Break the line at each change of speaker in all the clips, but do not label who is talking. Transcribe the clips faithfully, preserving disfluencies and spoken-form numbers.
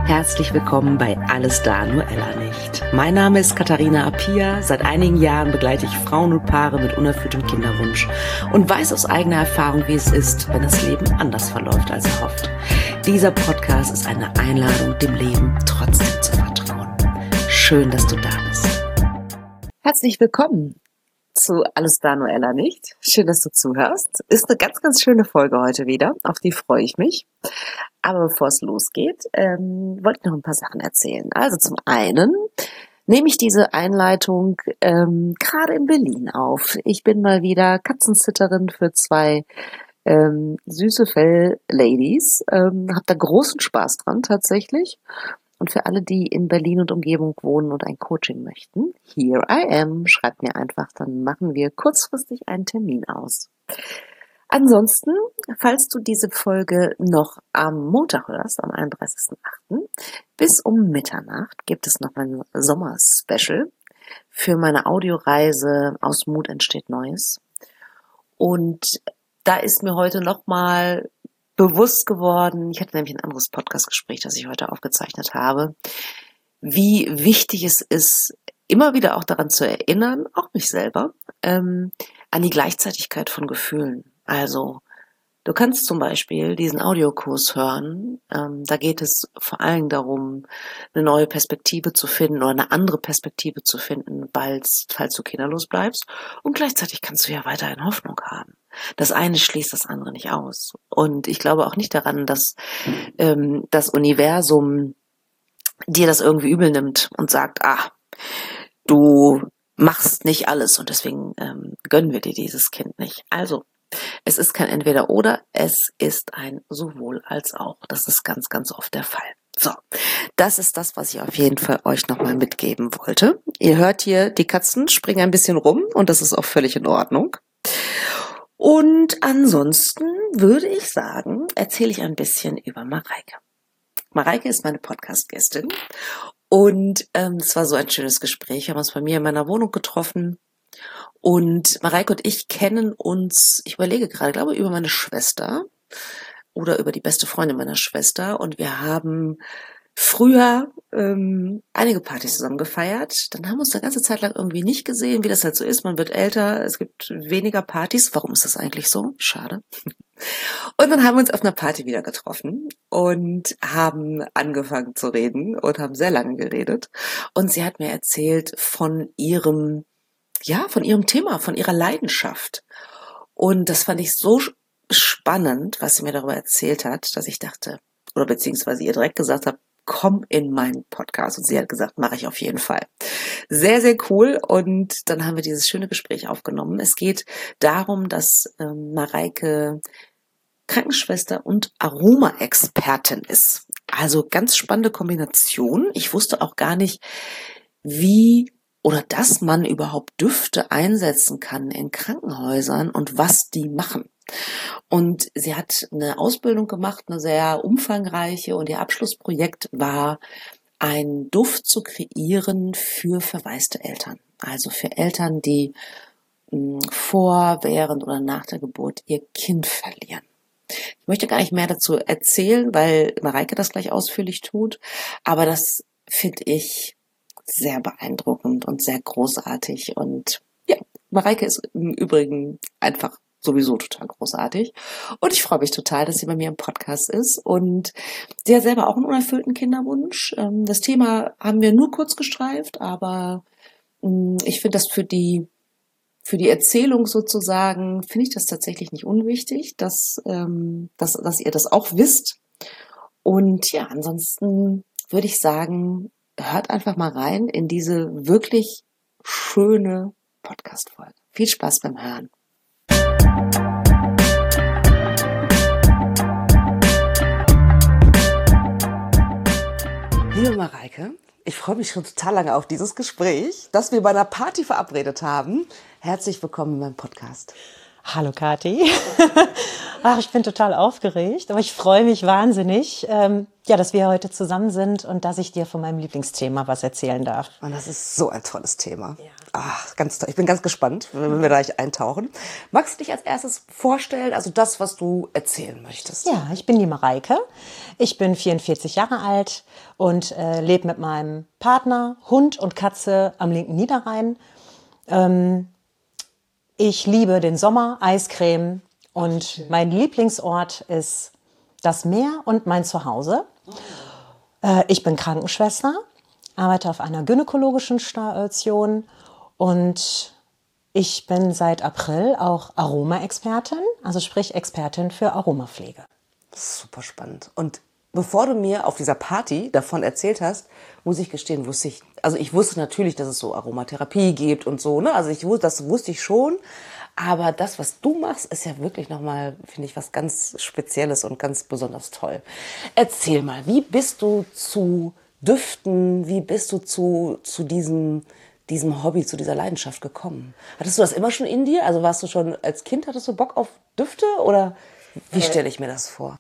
Herzlich willkommen bei Alles da, nur Ella nicht. Mein Name ist Katharina Appiah. Seit einigen Jahren begleite ich Frauen und Paare mit unerfülltem Kinderwunsch und weiß aus eigener Erfahrung, wie es ist, wenn das Leben anders verläuft als erhofft. Dieser Podcast ist eine Einladung, dem Leben trotzdem zu vertrauen. Schön, dass du da bist. Herzlich willkommen zu Alles da, nur Ella nicht. Schön, dass du zuhörst. Ist eine ganz, ganz schöne Folge heute wieder. Auf die freue ich mich. Aber bevor es losgeht, ähm, wollte ich noch ein paar Sachen erzählen. Also zum einen nehme ich diese Einleitung ähm, gerade in Berlin auf. Ich bin mal wieder Katzensitterin für zwei ähm, süße Fell-Ladies. Ähm, hab da großen Spaß dran tatsächlich. Und für alle, die in Berlin und Umgebung wohnen und ein Coaching möchten, here I am. Schreibt mir einfach, dann machen wir kurzfristig einen Termin aus. Ansonsten, falls du diese Folge noch am Montag hörst, am einunddreißigsten achten bis um Mitternacht gibt es noch ein Sommer-Special für meine Audioreise Aus Mut entsteht Neues. Und da ist mir heute nochmal bewusst geworden, ich hatte nämlich ein anderes Podcast-Gespräch, das ich heute aufgezeichnet habe, wie wichtig es ist, immer wieder auch daran zu erinnern, auch mich selber, ähm, an die Gleichzeitigkeit von Gefühlen. Also, du kannst zum Beispiel diesen Audiokurs hören, ähm, da geht es vor allem darum, eine neue Perspektive zu finden oder eine andere Perspektive zu finden, falls, falls du kinderlos bleibst. Und gleichzeitig kannst du ja weiterhin Hoffnung haben. Das eine schließt das andere nicht aus. Und ich glaube auch nicht daran, dass ähm, das Universum dir das irgendwie übel nimmt und sagt, ah, du machst nicht alles und deswegen ähm, gönnen wir dir dieses Kind nicht. Also, es ist kein Entweder-Oder, es ist ein sowohl als auch. Das ist ganz, ganz oft der Fall. So, das ist das, was ich auf jeden Fall euch nochmal mitgeben wollte. Ihr hört hier, die Katzen springen ein bisschen rum und das ist auch völlig in Ordnung. Und ansonsten würde ich sagen, erzähle ich ein bisschen über Mareike. Mareike ist meine Podcast-Gästin und ähm, es war so ein schönes Gespräch. Wir haben uns bei mir in meiner Wohnung getroffen. Und Mareike und ich kennen uns, ich überlege gerade, glaube ich, über meine Schwester oder über die beste Freundin meiner Schwester. Und wir haben früher ähm, einige Partys zusammen gefeiert. Dann haben wir uns eine ganze Zeit lang irgendwie nicht gesehen, wie das halt so ist. Man wird älter, es gibt weniger Partys. Warum ist das eigentlich so? Schade. Und dann haben wir uns auf einer Party wieder getroffen und haben angefangen zu reden und haben sehr lange geredet. Und sie hat mir erzählt von ihrem Ja, von ihrem Thema, von ihrer Leidenschaft. Und das fand ich so spannend, was sie mir darüber erzählt hat, dass ich dachte, oder beziehungsweise ihr direkt gesagt habe, komm in meinen Podcast. Und sie hat gesagt, mache ich auf jeden Fall. Sehr, sehr cool. Und dann haben wir dieses schöne Gespräch aufgenommen. Es geht darum, dass ähm, Mareike Krankenschwester und Aroma-Expertin ist. Also ganz spannende Kombination. Ich wusste auch gar nicht, wie oder dass man überhaupt Düfte einsetzen kann in Krankenhäusern und was die machen. Und sie hat eine Ausbildung gemacht, eine sehr umfangreiche, und ihr Abschlussprojekt war, einen Duft zu kreieren für verwaiste Eltern. Also für Eltern, die mh, vor, während oder nach der Geburt ihr Kind verlieren. Ich möchte gar nicht mehr dazu erzählen, weil Mareike das gleich ausführlich tut, aber das finde ich sehr beeindruckend und sehr großartig. Und ja, Mareike ist im Übrigen einfach sowieso total großartig. Und ich freue mich total, dass sie bei mir im Podcast ist. Und sie hat selber auch einen unerfüllten Kinderwunsch. Das Thema haben wir nur kurz gestreift, aber ich finde das für die für die Erzählung sozusagen, finde ich das tatsächlich nicht unwichtig, dass, dass, dass ihr das auch wisst. Und ja, ansonsten würde ich sagen, hört einfach mal rein in diese wirklich schöne Podcast-Folge. Viel Spaß beim Hören. Liebe Mareike, ich freue mich schon total lange auf dieses Gespräch, das wir bei einer Party verabredet haben. Herzlich willkommen in meinem Podcast.
Hallo Kathi. Ach, ich bin total aufgeregt, aber ich freue mich wahnsinnig, ähm, ja, dass wir heute zusammen sind und dass ich dir von meinem Lieblingsthema was erzählen darf.
Und das ist so ein tolles Thema. Ja. Ach, ganz toll. Ich bin ganz gespannt, wenn wir gleich eintauchen. Magst du dich als erstes vorstellen, also das, was du erzählen möchtest?
Ja, ich bin die Mareike. Ich bin vierundvierzig Jahre alt und äh, lebe mit meinem Partner, Hund und Katze am linken Niederrhein. Ähm, ich liebe den Sommer, Eiscreme und Ach, mein Lieblingsort ist das Meer und mein Zuhause. Äh, ich bin Krankenschwester, arbeite auf einer gynäkologischen Station und ich bin seit April auch Aroma-Expertin, also sprich Expertin für Aromapflege.
Super spannend. Und bevor du mir auf dieser Party davon erzählt hast, muss ich gestehen, wusste ich, also ich wusste natürlich, dass es so Aromatherapie gibt und so, ne? Also ich wusste, das wusste ich schon. Aber das, was du machst, ist ja wirklich nochmal, finde ich, was ganz Spezielles und ganz besonders toll. Erzähl mal, wie bist du zu Düften, wie bist du zu, zu diesem, diesem Hobby, zu dieser Leidenschaft gekommen? Hattest du das immer schon in dir? Also warst du schon als Kind, hattest du Bock auf Düfte oder wie stelle ich mir das vor?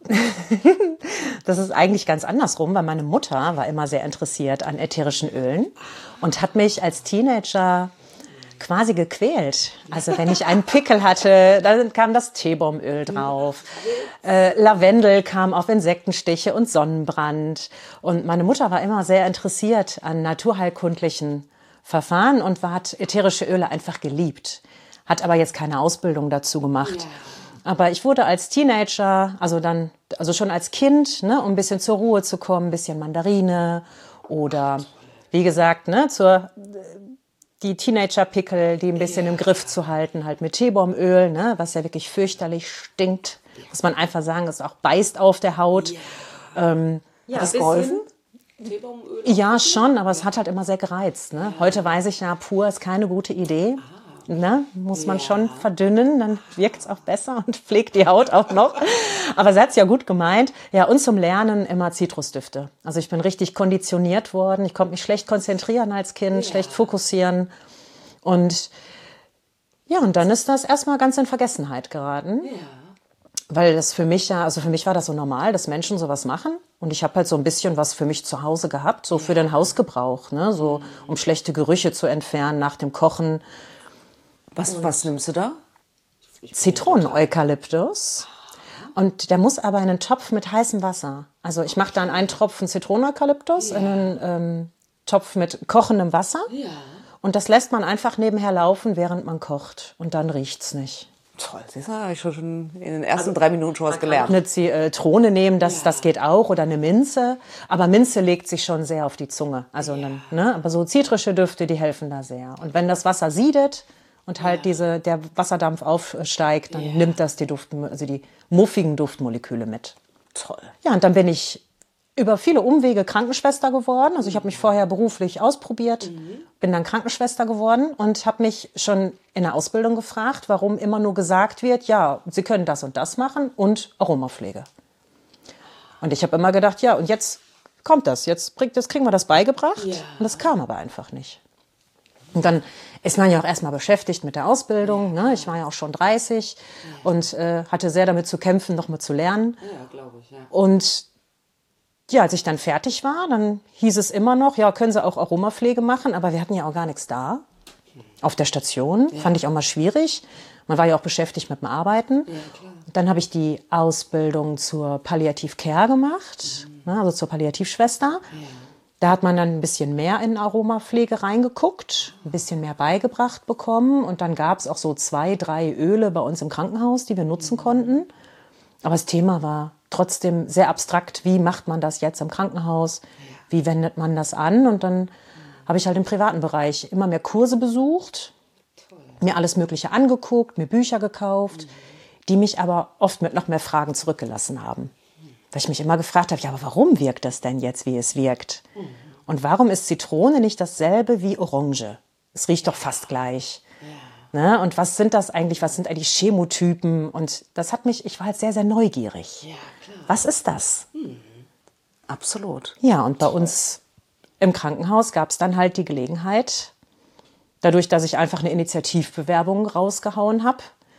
Das ist eigentlich ganz andersrum, weil meine Mutter war immer sehr interessiert an ätherischen Ölen und hat mich als Teenager quasi gequält. Also wenn ich einen Pickel hatte, dann kam das Teebaumöl drauf. Äh, Lavendel kam auf Insektenstiche und Sonnenbrand. Und meine Mutter war immer sehr interessiert an naturheilkundlichen Verfahren und hat ätherische Öle einfach geliebt. Hat aber jetzt keine Ausbildung dazu gemacht. Ja. Aber ich wurde als Teenager, also dann, also schon als Kind, ne, um ein bisschen zur Ruhe zu kommen, ein bisschen Mandarine oder wie gesagt, ne, zur die Teenager-Pickel, die ein bisschen ja. im Griff zu halten, halt mit Teebaumöl, ne, was ja wirklich fürchterlich stinkt, muss man einfach sagen, es auch beißt auf der Haut.
Ja.
Ähm,
ja, hat das geholfen? Teebaumöl?
Ja, schon, aber es hat halt immer sehr gereizt. Ne? Ja. Heute weiß ich ja, pur ist keine gute Idee. Ah. Ne, muss man ja. schon verdünnen, dann wirkt es auch besser und pflegt die Haut auch noch. Aber sie hat es ja gut gemeint. Ja, und zum Lernen immer Zitrusdüfte. Also ich bin richtig konditioniert worden. Ich konnte mich schlecht konzentrieren als Kind, ja. schlecht fokussieren. Und ja, und dann ist das erstmal ganz in Vergessenheit geraten. Ja. Weil das für mich ja, also für mich war das so normal, dass Menschen sowas machen. Und ich habe halt so ein bisschen was für mich zu Hause gehabt, so für den Hausgebrauch, ne, so um schlechte Gerüche zu entfernen nach dem Kochen.
Was, was nimmst du da?
Zitronen-Eukalyptus. Und der muss aber in einen Topf mit heißem Wasser. Also ich mache dann einen Tropfen Zitronen-Eukalyptus ja. in einen ähm, Topf mit kochendem Wasser. Ja. Und das lässt man einfach nebenher laufen, während man kocht. Und dann riecht's nicht.
Toll, siehst du, habe ich schon in den ersten also, drei Minuten schon was gelernt.
Eine Zitrone nehmen, das, ja. das geht auch. Oder eine Minze. Aber Minze legt sich schon sehr auf die Zunge. Also, ja. ne, aber so zitrische Düfte, die helfen da sehr. Und wenn das Wasser siedet und halt ja. diese, der Wasserdampf aufsteigt, dann yeah. nimmt das die Duft, also die muffigen Duftmoleküle mit.
Toll.
Ja, und dann bin ich über viele Umwege Krankenschwester geworden. Also ich habe mich vorher beruflich ausprobiert, mhm. bin dann Krankenschwester geworden und habe mich schon in der Ausbildung gefragt, warum immer nur gesagt wird, ja, Sie können das und das machen und Aromapflege. Und ich habe immer gedacht, ja, und jetzt kommt das, jetzt, jetzt kriegen wir das beigebracht. Ja. Und das kam aber einfach nicht. Und dann ist man ja auch erstmal beschäftigt mit der Ausbildung. Ne? Ich war ja auch schon dreißig ja. und äh, hatte sehr damit zu kämpfen, noch mal zu lernen.
Ja, glaube ich, ja.
Und ja, als ich dann fertig war, dann hieß es immer noch, ja, können Sie auch Aromapflege machen, aber wir hatten ja auch gar nichts da. Auf der Station ja. fand ich auch mal schwierig. Man war ja auch beschäftigt mit dem Arbeiten.
Ja, klar.
Dann habe ich die Ausbildung zur Palliative Care gemacht, mhm. ne, also zur Palliativschwester. Ja. Da hat man dann ein bisschen mehr in Aromapflege reingeguckt, ein bisschen mehr beigebracht bekommen. Und dann gab es auch so zwei, drei Öle bei uns im Krankenhaus, die wir nutzen konnten. Aber das Thema war trotzdem sehr abstrakt. Wie macht man das jetzt im Krankenhaus? Wie wendet man das an? Und dann habe ich halt im privaten Bereich immer mehr Kurse besucht, mir alles Mögliche angeguckt, mir Bücher gekauft, die mich aber oft mit noch mehr Fragen zurückgelassen haben. Weil ich mich immer gefragt habe, ja, aber warum wirkt das denn jetzt, wie es wirkt? Mhm. Und warum ist Zitrone nicht dasselbe wie Orange? Es riecht doch fast gleich. Ja. Ne? Und was sind das eigentlich, was sind eigentlich Chemotypen? Und das hat mich, ich war halt sehr, sehr neugierig.
Ja, klar.
Was ist das?
Mhm. Absolut.
Ja, und bei uns im Krankenhaus gab es dann halt die Gelegenheit, dadurch, dass ich einfach eine Initiativbewerbung rausgehauen habe,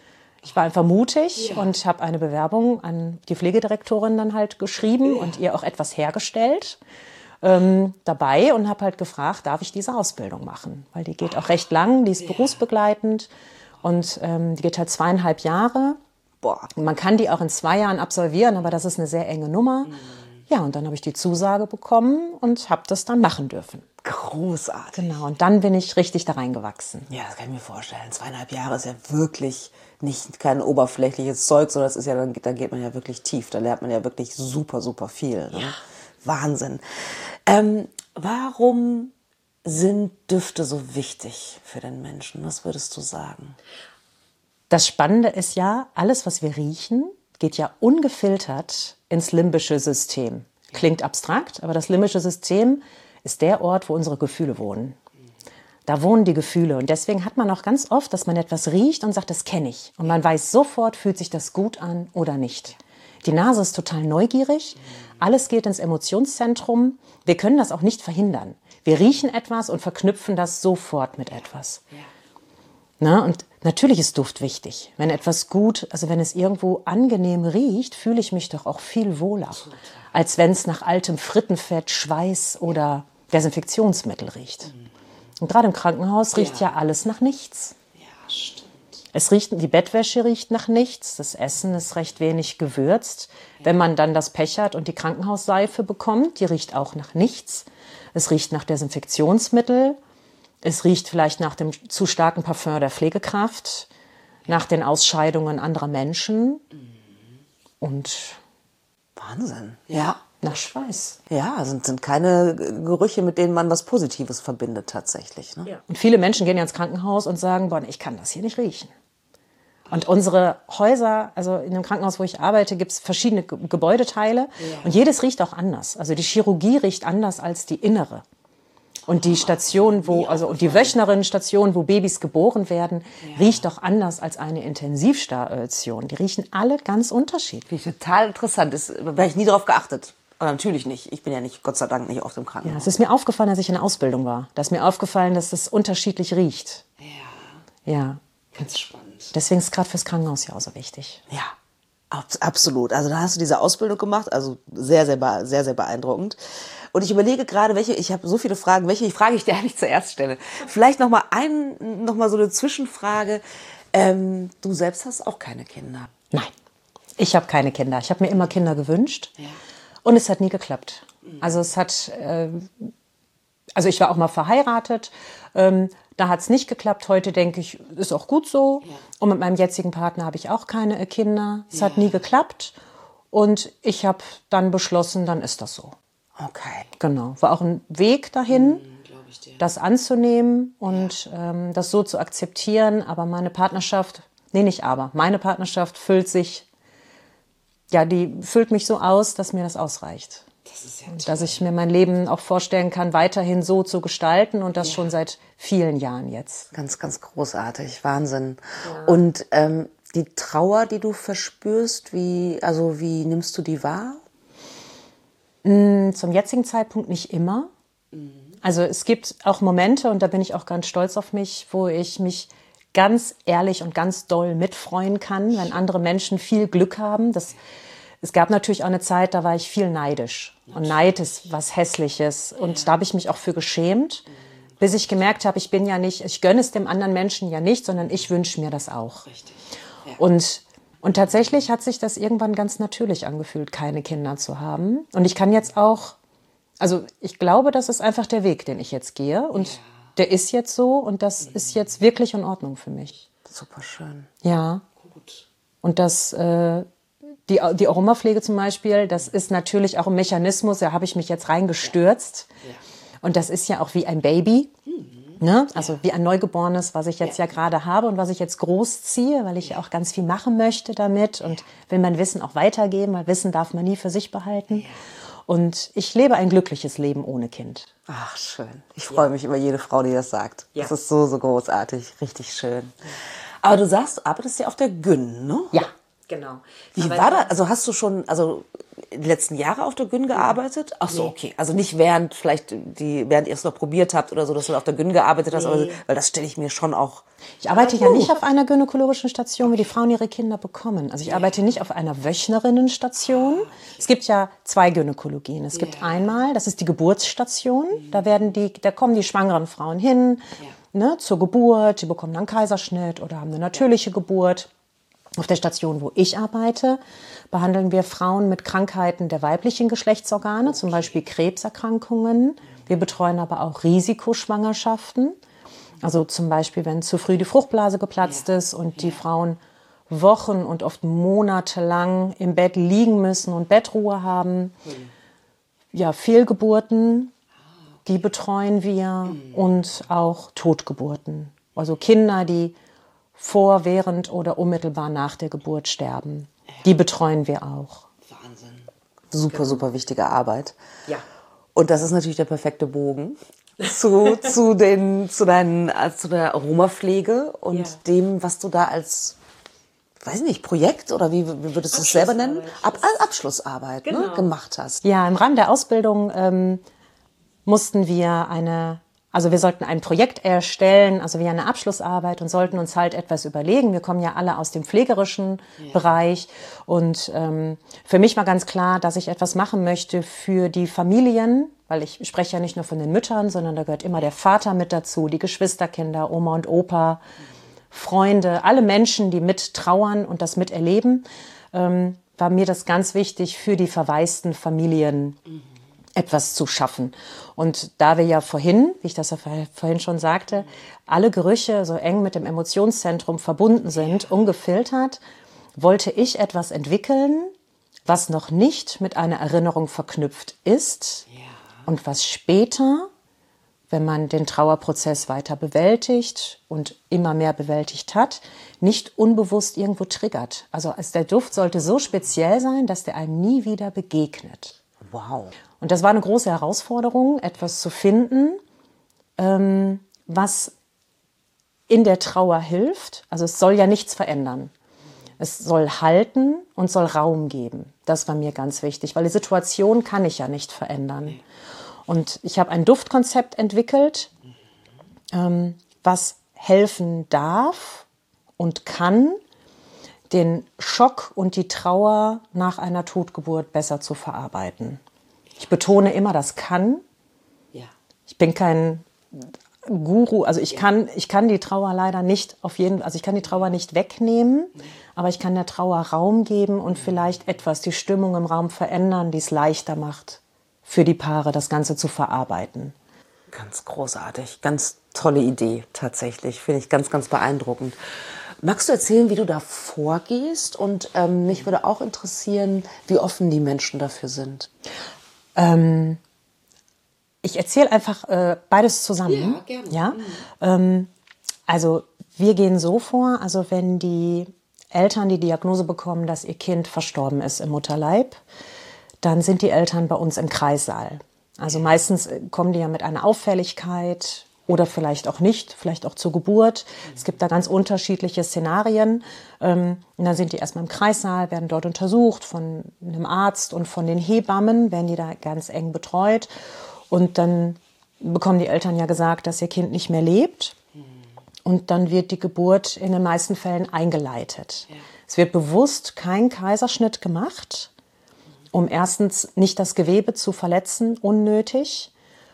Ich war einfach mutig ja. und habe eine Bewerbung an die Pflegedirektorin dann halt geschrieben ja. und ihr auch etwas hergestellt ähm, dabei und habe halt gefragt, darf ich diese Ausbildung machen? Weil die geht auch recht lang, die ist ja. berufsbegleitend und ähm, die geht halt zweieinhalb Jahre. Boah. Man kann die auch in zwei Jahren absolvieren, aber das ist eine sehr enge Nummer. Mhm. Ja, und dann habe ich die Zusage bekommen und habe das dann machen dürfen.
Großartig.
Genau, und dann bin ich richtig da reingewachsen.
Ja, das kann ich mir vorstellen. Zweieinhalb Jahre ist ja wirklich nicht kein oberflächliches Zeug, sondern das ist ja, dann, dann geht man ja wirklich tief. Da lernt man ja wirklich super, super viel. Ne?
Ja.
Wahnsinn. Ähm, warum sind Düfte so wichtig für den Menschen? Was würdest du sagen?
Das Spannende ist ja, alles, was wir riechen, geht ja ungefiltert ins limbische System. Klingt abstrakt, aber das limbische System ist der Ort, wo unsere Gefühle wohnen. Da wohnen die Gefühle. Und deswegen hat man auch ganz oft, dass man etwas riecht und sagt, das kenne ich. Und man weiß sofort, fühlt sich das gut an oder nicht. Die Nase ist total neugierig. Alles geht ins Emotionszentrum. Wir können das auch nicht verhindern. Wir riechen etwas und verknüpfen das sofort mit etwas. Na, und natürlich ist Duft wichtig. Wenn etwas gut, also wenn es irgendwo angenehm riecht, fühle ich mich doch auch viel wohler, als wenn es nach altem Frittenfett, Schweiß oder Desinfektionsmittel riecht. Und gerade im Krankenhaus riecht ja, ja alles nach nichts.
Ja, stimmt.
Es riecht, die Bettwäsche riecht nach nichts, das Essen ist recht wenig gewürzt. Ja. Wenn man dann das Pech hat und die Krankenhausseife bekommt, die riecht auch nach nichts. Es riecht nach Desinfektionsmittel. Es riecht vielleicht nach dem zu starken Parfum der Pflegekraft, nach den Ausscheidungen anderer Menschen und
Wahnsinn. Ja.
Nach Schweiß.
Ja, sind, sind keine Gerüche, mit denen man was Positives verbindet tatsächlich. Ne?
Ja. Und viele Menschen gehen ja ins Krankenhaus und sagen, boah, ich kann das hier nicht riechen. Und unsere Häuser, also in dem Krankenhaus, wo ich arbeite, gibt es verschiedene Ge- Gebäudeteile ja. und jedes riecht auch anders. Also die Chirurgie riecht anders als die innere. Und die Station, wo, also und die Wöchnerinnenstation, wo Babys geboren werden, ja. riecht doch anders als eine Intensivstation. Die riechen alle ganz unterschiedlich.
Total interessant. Das habe ich nie darauf geachtet. Aber natürlich nicht. Ich bin ja nicht, Gott sei Dank, nicht oft im Krankenhaus.
Ja, es ist mir aufgefallen, als ich in der Ausbildung war. Da ist mir aufgefallen, dass es unterschiedlich riecht.
Ja.
Ja.
Ganz spannend.
Deswegen ist es gerade fürs Krankenhaus ja auch so wichtig.
Ja. Absolut. Also da hast du diese Ausbildung gemacht, also sehr, sehr, sehr, sehr beeindruckend. Und ich überlege gerade, welche, ich habe so viele Fragen, welche Frage ich dir eigentlich zuerst stelle. Vielleicht noch mal ein, noch mal so eine Zwischenfrage. Ähm, du selbst hast auch keine Kinder.
Nein, ich habe keine Kinder. Ich habe mir immer Kinder gewünscht
ja.
und es hat nie geklappt. Also es hat, äh, also ich war auch mal verheiratet. Ähm, Da hat es nicht geklappt. Heute denke ich, ist auch gut so. Ja. Und mit meinem jetzigen Partner habe ich auch keine Kinder. Es ja. hat nie geklappt. Und ich habe dann beschlossen, dann ist das so.
Okay.
Genau. War auch ein Weg dahin,
mhm, glaub ich dir.
Das anzunehmen und ja. ähm, das so zu akzeptieren. Aber meine Partnerschaft, nee, nicht aber, meine Partnerschaft füllt sich, ja, die füllt mich so aus, dass mir das ausreicht.
Das ist ja
und dass ich mir mein Leben auch vorstellen kann, weiterhin so zu gestalten und das ja. schon seit vielen Jahren jetzt.
Ganz, ganz großartig, Wahnsinn. Ja. Und ähm, die Trauer, die du verspürst, wie, also wie nimmst du die wahr?
Zum jetzigen Zeitpunkt nicht immer. Mhm. Also es gibt auch Momente, und da bin ich auch ganz stolz auf mich, wo ich mich ganz ehrlich und ganz doll mitfreuen kann, wenn andere Menschen viel Glück haben. Das Es gab natürlich auch eine Zeit, da war ich viel neidisch. Und Neid ist was Hässliches. Und ja. da habe ich mich auch für geschämt, mhm. bis ich gemerkt habe, ich bin ja nicht, ich gönne es dem anderen Menschen ja nicht, sondern ich wünsche mir das auch.
Richtig. Ja.
Und, und tatsächlich hat sich das irgendwann ganz natürlich angefühlt, keine Kinder zu haben. Und ich kann jetzt auch, also ich glaube, das ist einfach der Weg, den ich jetzt gehe. Und ja. der ist jetzt so und das mhm. ist jetzt wirklich in Ordnung für mich.
Super schön.
Ja.
Gut.
Und das... Äh, Die, die Aromapflege zum Beispiel, das ist natürlich auch ein Mechanismus, da habe ich mich jetzt reingestürzt. Ja. Ja. Und das ist ja auch wie ein Baby, mhm. ne? Also ja. wie ein Neugeborenes, was ich jetzt ja. ja gerade habe und was ich jetzt großziehe, weil ich ja auch ganz viel machen möchte damit und ja. will mein Wissen auch weitergeben, weil Wissen darf man nie für sich behalten. Ja. Und ich lebe ein glückliches Leben ohne Kind.
Ach, schön. Ich freue ja. mich über jede Frau, die das sagt. Ja. Das ist so, so großartig. Richtig schön. Ja. Aber du sagst, du arbeitest ja auf der Gyn, ne?
Ja. Genau.
Wie
Aber
war das? Also hast du schon, also die letzten Jahre auf der Gyn gearbeitet? Ach so,
Nee.
okay. Also nicht während vielleicht die, während ihr es noch probiert habt oder so, dass du auf der Gyn gearbeitet hast, aber, weil das stelle ich mir schon auch.
Ich arbeite ja nicht auf einer gynäkologischen Station, wie die Frauen ihre Kinder bekommen. Also ich arbeite nicht auf einer Wöchnerinnenstation. Es gibt ja zwei Gynäkologien. Es gibt einmal, das ist die Geburtsstation. Da werden die, da kommen die schwangeren Frauen hin, ne, zur Geburt. Die bekommen dann Kaiserschnitt oder haben eine natürliche Geburt. Auf der Station, wo ich arbeite, behandeln wir Frauen mit Krankheiten der weiblichen Geschlechtsorgane, zum Beispiel Krebserkrankungen. Wir betreuen aber auch Risikoschwangerschaften. Also zum Beispiel, wenn zu früh die Fruchtblase geplatzt ist und die Frauen Wochen und oft monatelang im Bett liegen müssen und Bettruhe haben. Ja, Fehlgeburten, die betreuen wir, und auch Totgeburten. Also Kinder, die vor, während oder unmittelbar nach der Geburt sterben. Die betreuen wir auch.
Wahnsinn. Super, super wichtige Arbeit.
Ja.
Und das ist natürlich der perfekte Bogen zu, zu, den, zu, deinen, zu der Aromapflege und
Ja.
dem, was du da als, weiß nicht, Projekt oder wie, wie würdest du es selber nennen? Ab, als Abschlussarbeit, ne, gemacht hast.
Ja, im Rahmen der Ausbildung ähm, mussten wir eine, also wir sollten ein Projekt erstellen, also wie eine Abschlussarbeit, und sollten uns halt etwas überlegen. Wir kommen ja alle aus dem pflegerischen Bereich, und ähm, für mich war ganz klar, dass ich etwas machen möchte für die Familien, weil ich spreche ja nicht nur von den Müttern, sondern da gehört immer der Vater mit dazu, die Geschwisterkinder, Oma und Opa, Freunde, alle Menschen, die mit trauern und das miterleben, ähm, war mir das ganz wichtig, für die verwaisten Familien etwas zu schaffen. Und da wir ja vorhin, wie ich das ja vorhin schon sagte, alle Gerüche so eng mit dem Emotionszentrum verbunden sind, ungefiltert, wollte ich etwas entwickeln, was noch nicht mit einer Erinnerung verknüpft ist und was später, wenn man den Trauerprozess weiter bewältigt und immer mehr bewältigt hat, nicht unbewusst irgendwo triggert. Also der Duft sollte so speziell sein, dass der einem nie wieder begegnet.
Wow.
Und das war eine große Herausforderung, etwas zu finden, ähm, was in der Trauer hilft. Also es soll ja nichts verändern. Es soll halten und soll Raum geben. Das war mir ganz wichtig, weil die Situation kann ich ja nicht verändern. Und ich habe ein Duftkonzept entwickelt, ähm, was helfen darf und kann, den Schock und die Trauer nach einer Totgeburt besser zu verarbeiten. Ich betone immer das kann.
Ja.
Ich bin kein Guru, also ich kann, ich kann die Trauer leider nicht auf jeden, also ich kann die Trauer nicht wegnehmen, aber ich kann der Trauer Raum geben und vielleicht etwas die Stimmung im Raum verändern, die es leichter macht, für die Paare das Ganze zu verarbeiten.
Ganz großartig, ganz tolle Idee tatsächlich, finde ich ganz, ganz beeindruckend. Magst du erzählen, wie du da vorgehst? Und ähm, mich würde auch interessieren, wie offen die Menschen dafür sind.
Ähm, ich erzähle einfach äh, beides zusammen.
Ja, gerne.
Ja? Ähm, also wir gehen so vor, also wenn die Eltern die Diagnose bekommen, dass ihr Kind verstorben ist im Mutterleib, dann sind die Eltern bei uns im Kreissaal. Also meistens kommen die ja mit einer Auffälligkeit oder vielleicht auch nicht, vielleicht auch zur Geburt. Es gibt da ganz unterschiedliche Szenarien. Und dann sind die erstmal im Kreissaal, werden dort untersucht von einem Arzt und von den Hebammen, werden die da ganz eng betreut. Und dann bekommen die Eltern ja gesagt, dass ihr Kind nicht mehr lebt. Und dann wird die Geburt in den meisten Fällen eingeleitet. Ja. Es wird bewusst kein Kaiserschnitt gemacht, um erstens nicht das Gewebe zu verletzen, unnötig,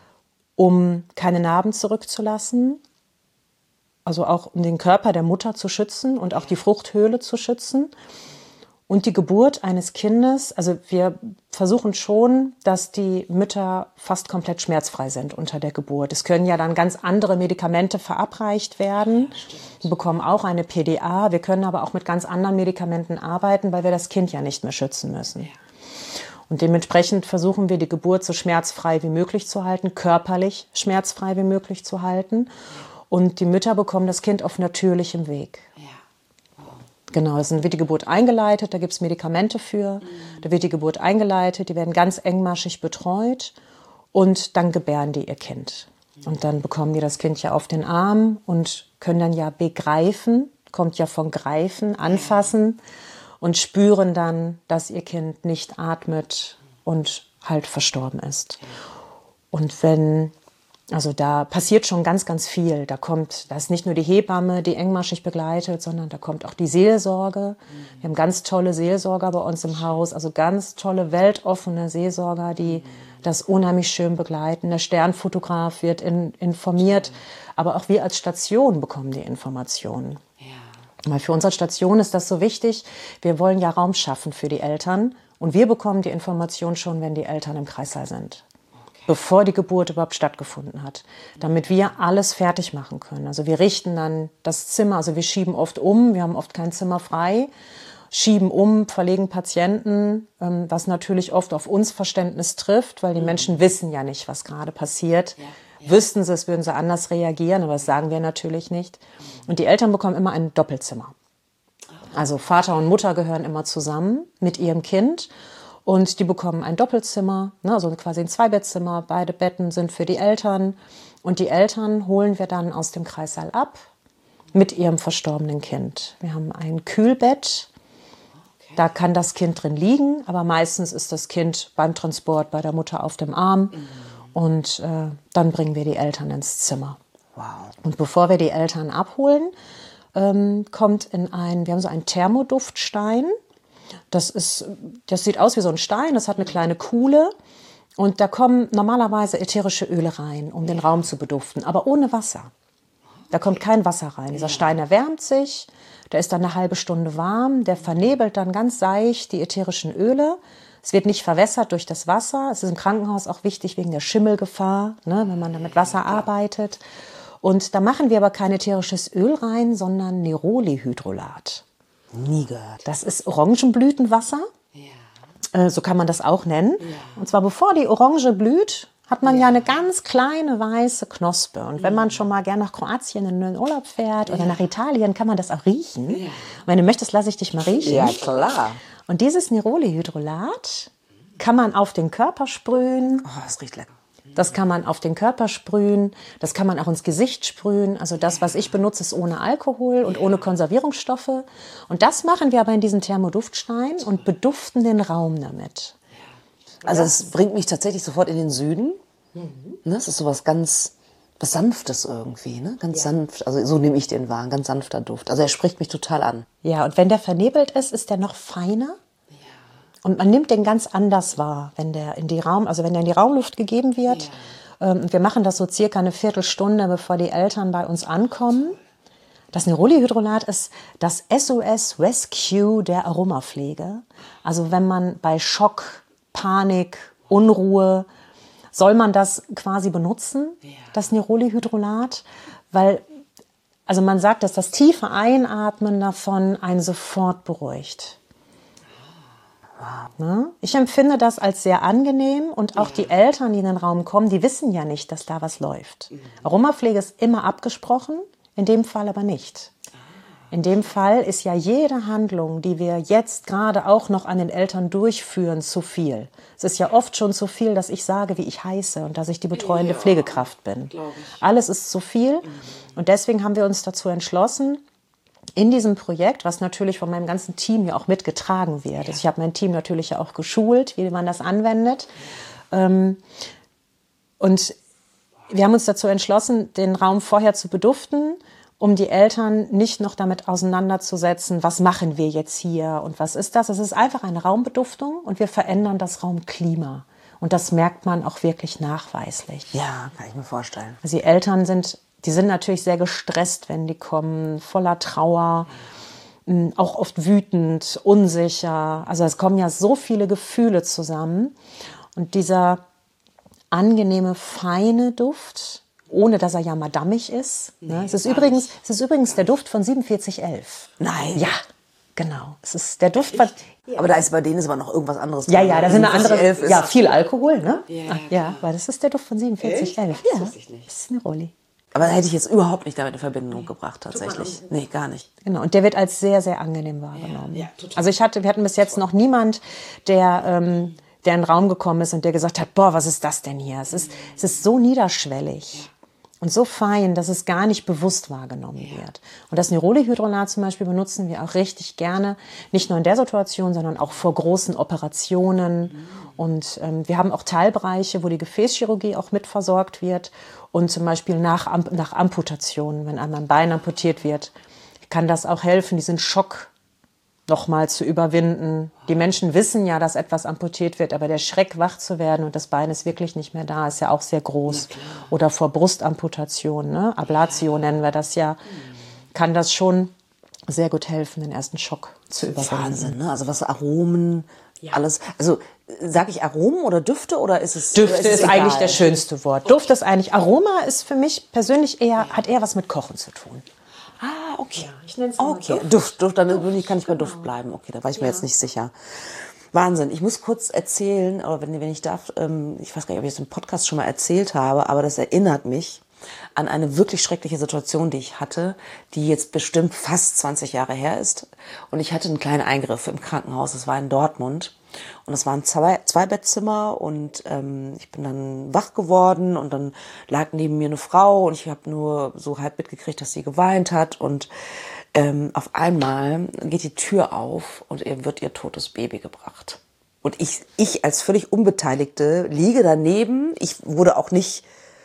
um keine Narben zurückzulassen, also auch um den Körper der Mutter zu schützen und auch die Fruchthöhle zu schützen. Und die Geburt eines Kindes, also wir versuchen schon, dass die Mütter fast komplett schmerzfrei sind unter der Geburt. Es können ja dann ganz andere Medikamente verabreicht werden. Wir bekommen auch eine P D A. Wir können aber auch mit ganz anderen Medikamenten arbeiten, weil wir das Kind ja nicht mehr schützen müssen. Und dementsprechend versuchen wir, die Geburt so schmerzfrei wie möglich zu halten, körperlich schmerzfrei wie möglich zu halten. Und die Mütter bekommen das Kind auf natürlichem Weg. Genau, es wird die Geburt eingeleitet, da gibt es Medikamente für, da wird die Geburt eingeleitet, die werden ganz engmaschig betreut und dann gebären die ihr Kind. Und dann bekommen die das Kind ja auf den Arm und können dann ja begreifen, kommt ja von greifen, anfassen. und spüren dann, dass ihr Kind nicht atmet und halt verstorben ist. Und wenn, also da passiert schon ganz, ganz viel. Da kommt, da ist nicht nur die Hebamme, die engmaschig begleitet, sondern da kommt auch die Seelsorge. Wir haben ganz tolle Seelsorger bei uns im Haus, also ganz tolle, weltoffene Seelsorger, die das unheimlich schön begleiten. Der Sternfotograf wird in, informiert, aber auch wir als Station bekommen die Informationen. Weil für unsere Station ist das so wichtig. Wir wollen ja Raum schaffen für die Eltern und wir bekommen die Information schon, wenn die Eltern im Kreissaal sind. Bevor die Geburt überhaupt stattgefunden hat, damit wir alles fertig machen können. Also wir richten dann das Zimmer, also wir schieben oft um, wir haben oft kein Zimmer frei, schieben um, verlegen Patienten, was natürlich oft auf uns Verständnis trifft, weil die Menschen wissen ja nicht, was gerade passiert. Ja, ja. Wüssten sie es, würden sie anders reagieren, aber das sagen wir natürlich nicht. Und die Eltern bekommen immer ein Doppelzimmer. Also Vater und Mutter gehören immer zusammen mit ihrem Kind. Und die bekommen ein Doppelzimmer, ne, also quasi ein Zweibettzimmer. Beide Betten sind für die Eltern. Und die Eltern holen wir dann aus dem Kreissaal ab mit ihrem verstorbenen Kind. Wir haben ein Kühlbett. Da kann das Kind drin liegen, aber meistens ist das Kind beim Transport bei der Mutter auf dem Arm. Und äh, dann bringen wir die Eltern ins Zimmer.
Wow.
Und bevor wir die Eltern abholen, ähm, kommt in ein, wir haben so einen Thermoduftstein. Das ist, das sieht aus wie so ein Stein, das hat eine kleine Kuhle und da kommen normalerweise ätherische Öle rein, um den Raum zu beduften, aber ohne Wasser. Da kommt kein Wasser rein. Dieser Stein erwärmt sich, der ist dann eine halbe Stunde warm, der vernebelt dann ganz seicht die ätherischen Öle. Es wird nicht verwässert durch das Wasser. Es ist im Krankenhaus auch wichtig wegen der Schimmelgefahr, ne, wenn man da mit Wasser arbeitet. Und da machen wir aber kein ätherisches Öl rein, sondern Neroli-Hydrolat.
Nie gehört.
Das ist Orangenblütenwasser, ja. äh, so kann man das auch nennen. Ja. Und zwar bevor die Orange blüht, hat man ja, ja eine ganz kleine weiße Knospe. Und wenn man schon mal gern nach Kroatien in den Urlaub fährt oder ja. nach Italien, kann man das auch riechen. Ja. Wenn du möchtest, lasse ich dich mal riechen.
Ja, klar.
Und dieses Neroli-Hydrolat kann man auf den Körper sprühen.
Oh, das riecht lecker.
Das kann man auf den Körper sprühen, das kann man auch ins Gesicht sprühen. Also das, was ich benutze, ist ohne Alkohol und ohne Konservierungsstoffe. Und das machen wir aber in diesen Thermoduftstein und beduften den Raum damit.
Also es bringt mich tatsächlich sofort in den Süden. Mhm. Das ist sowas ganz was Sanftes irgendwie, ne? Ganz ja. sanft. Also so nehme ich den wahr, ein ganz sanfter Duft. Also er spricht mich total an.
Ja, und wenn der vernebelt ist, ist der noch feiner. Und man nimmt den ganz anders wahr, wenn der in die Raum, also wenn der in die Raumluft gegeben wird. Ja. Ähm, wir machen das so circa eine Viertelstunde, bevor die Eltern bei uns ankommen. Das Neroli-Hydrolat ist das S O S Rescue der Aromapflege. Also wenn man bei Schock, Panik, Unruhe, soll man das quasi benutzen, ja. das Neroli-Hydrolat, weil also man sagt, dass das tiefe Einatmen davon einen sofort beruhigt. Ich empfinde das als sehr angenehm und auch ja. die Eltern, die in den Raum kommen, die wissen ja nicht, dass da was läuft. Mhm. Aromapflege ist immer abgesprochen, in dem Fall aber nicht. In dem Fall ist ja jede Handlung, die wir jetzt gerade auch noch an den Eltern durchführen, zu viel. Es ist ja oft schon zu viel, dass ich sage, wie ich heiße und dass ich die betreuende ja, Pflegekraft bin. Alles ist zu viel mhm. und deswegen haben wir uns dazu entschlossen, in diesem Projekt, was natürlich von meinem ganzen Team ja auch mitgetragen wird. Also ich habe mein Team natürlich ja auch geschult, wie man das anwendet. Und wir haben uns dazu entschlossen, den Raum vorher zu beduften, um die Eltern nicht noch damit auseinanderzusetzen, was machen wir jetzt hier und was ist das. Es ist einfach eine Raumbeduftung und wir verändern das Raumklima. Und das merkt man auch wirklich nachweislich.
Ja, kann ich mir vorstellen.
Also die Eltern sind... Die sind natürlich sehr gestresst, wenn die kommen, voller Trauer, auch oft wütend, unsicher. Also es kommen ja so viele Gefühle zusammen. Und dieser angenehme, feine Duft, ohne dass er ja madammig ist. Nee, ne? es, ist übrigens, es ist übrigens der Duft von siebenundvierzig elf.
Nein.
Ja, genau. Es ist der Duft von...
Aber da ist bei denen ist aber noch irgendwas anderes drin.
Ja, ja, da sind eine andere...
elf
ja, viel Alkohol, ne?
Ja,
Ach, ja, aber das ist der Duft von siebenundvierzig elf. Ja, das ist eine Neroli.
Aber da hätte ich jetzt überhaupt nicht damit in Verbindung gebracht, tatsächlich. Nee, gar nicht.
Genau, und der wird als sehr, sehr angenehm wahrgenommen. Ja, ja, total. Also ich hatte, wir hatten bis jetzt noch niemand, der, ähm, der in den Raum gekommen ist und der gesagt hat, boah, was ist das denn hier? Es ist, es ist so niederschwellig. und so fein, dass es gar nicht bewusst wahrgenommen ja. wird. Und das Neroli-Hydrolat zum Beispiel benutzen wir auch richtig gerne, nicht nur in der Situation, sondern auch vor großen Operationen. Mhm. Und ähm, wir haben auch Teilbereiche, wo die Gefäßchirurgie auch mitversorgt wird. Und zum Beispiel nach, nach Amputationen, wenn einmal ein Bein amputiert wird, kann das auch helfen, diesen Schock nochmal zu überwinden. Die Menschen wissen ja, dass etwas amputiert wird, aber der Schreck, wach zu werden und das Bein ist wirklich nicht mehr da, ist ja auch sehr groß. Oder vor Brustamputation, ne? Ablatio nennen wir das ja, kann das schon sehr gut helfen, den ersten Schock zu überwinden.
Wahnsinn, ne? Also was Aromen, ja. alles. Also sage ich Aromen oder Düfte oder ist es
Düfte
ist, es
ist eigentlich das schönste Wort. Okay. Duft ist eigentlich, Aroma ist für mich persönlich eher, ja. hat eher was mit Kochen zu tun.
Ah, okay.
Ja, ich nenne es
okay.
Duft.
Duft, Duft, dann kann ich bei genau. Duft bleiben. Okay, da war ich mir ja. jetzt nicht sicher. Wahnsinn. Ich muss kurz erzählen, aber wenn, wenn ich darf, ähm, ich weiß gar nicht, ob ich das im Podcast schon mal erzählt habe, aber das erinnert mich an eine wirklich schreckliche Situation, die ich hatte, die jetzt bestimmt fast zwanzig Jahre her ist. Und ich hatte einen kleinen Eingriff im Krankenhaus. Das war in Dortmund. Und es waren zwei, zwei Bettzimmer und ähm, ich bin dann wach geworden und dann lag neben mir eine Frau und ich habe nur so halb mitgekriegt, dass sie geweint hat und ähm, auf einmal geht die Tür auf und ihr wird ihr totes Baby gebracht. Und ich, ich als völlig Unbeteiligte liege daneben. Ich wurde auch nicht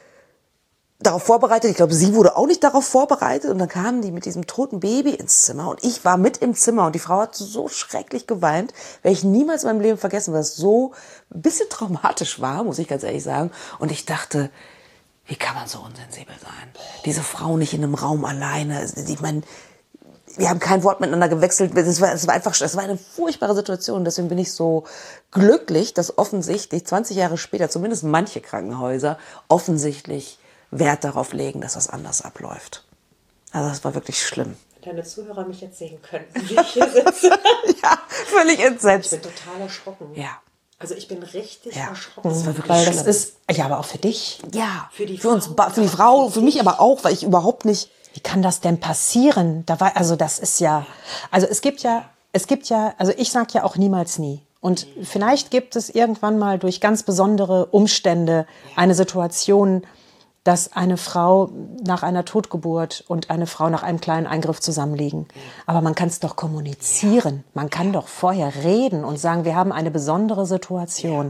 darauf vorbereitet. Ich glaube, sie wurde auch nicht darauf vorbereitet. Und dann kamen die mit diesem toten Baby ins Zimmer. Und ich war mit im Zimmer. Und die Frau hat so schrecklich geweint. Werde ich niemals in meinem Leben vergessen, weil es so ein bisschen traumatisch war, muss ich ganz ehrlich sagen. Und ich dachte, wie kann man so unsensibel sein? Diese Frau nicht in einem Raum alleine. Ich meine, wir haben kein Wort miteinander gewechselt. Es war, es war einfach, es war eine furchtbare Situation. Deswegen bin ich so glücklich, dass offensichtlich zwanzig Jahre später, zumindest manche Krankenhäuser, offensichtlich Wert darauf legen, dass das anders abläuft. Also das war wirklich schlimm.
Wenn deine Zuhörer mich jetzt sehen könnten, wie ich hier sitze.
Ja, völlig entsetzt.
Ich bin total erschrocken.
Ja.
Also ich bin richtig
ja.
erschrocken.
Das war wirklich
weil
schlimm.
Das ist, ja, aber auch für dich.
Ja,
für, die
für uns,
Frau,
für die Frau, für mich aber auch, weil ich überhaupt nicht...
Wie kann das denn passieren? Da war, also das ist ja, also es gibt ja, es gibt ja, also ich sage ja auch niemals nie. Und vielleicht gibt es irgendwann mal durch ganz besondere Umstände eine Situation, dass eine Frau nach einer Totgeburt und eine Frau nach einem kleinen Eingriff zusammenliegen. Aber man kann es doch kommunizieren. Man kann doch vorher reden und sagen, wir haben eine besondere Situation.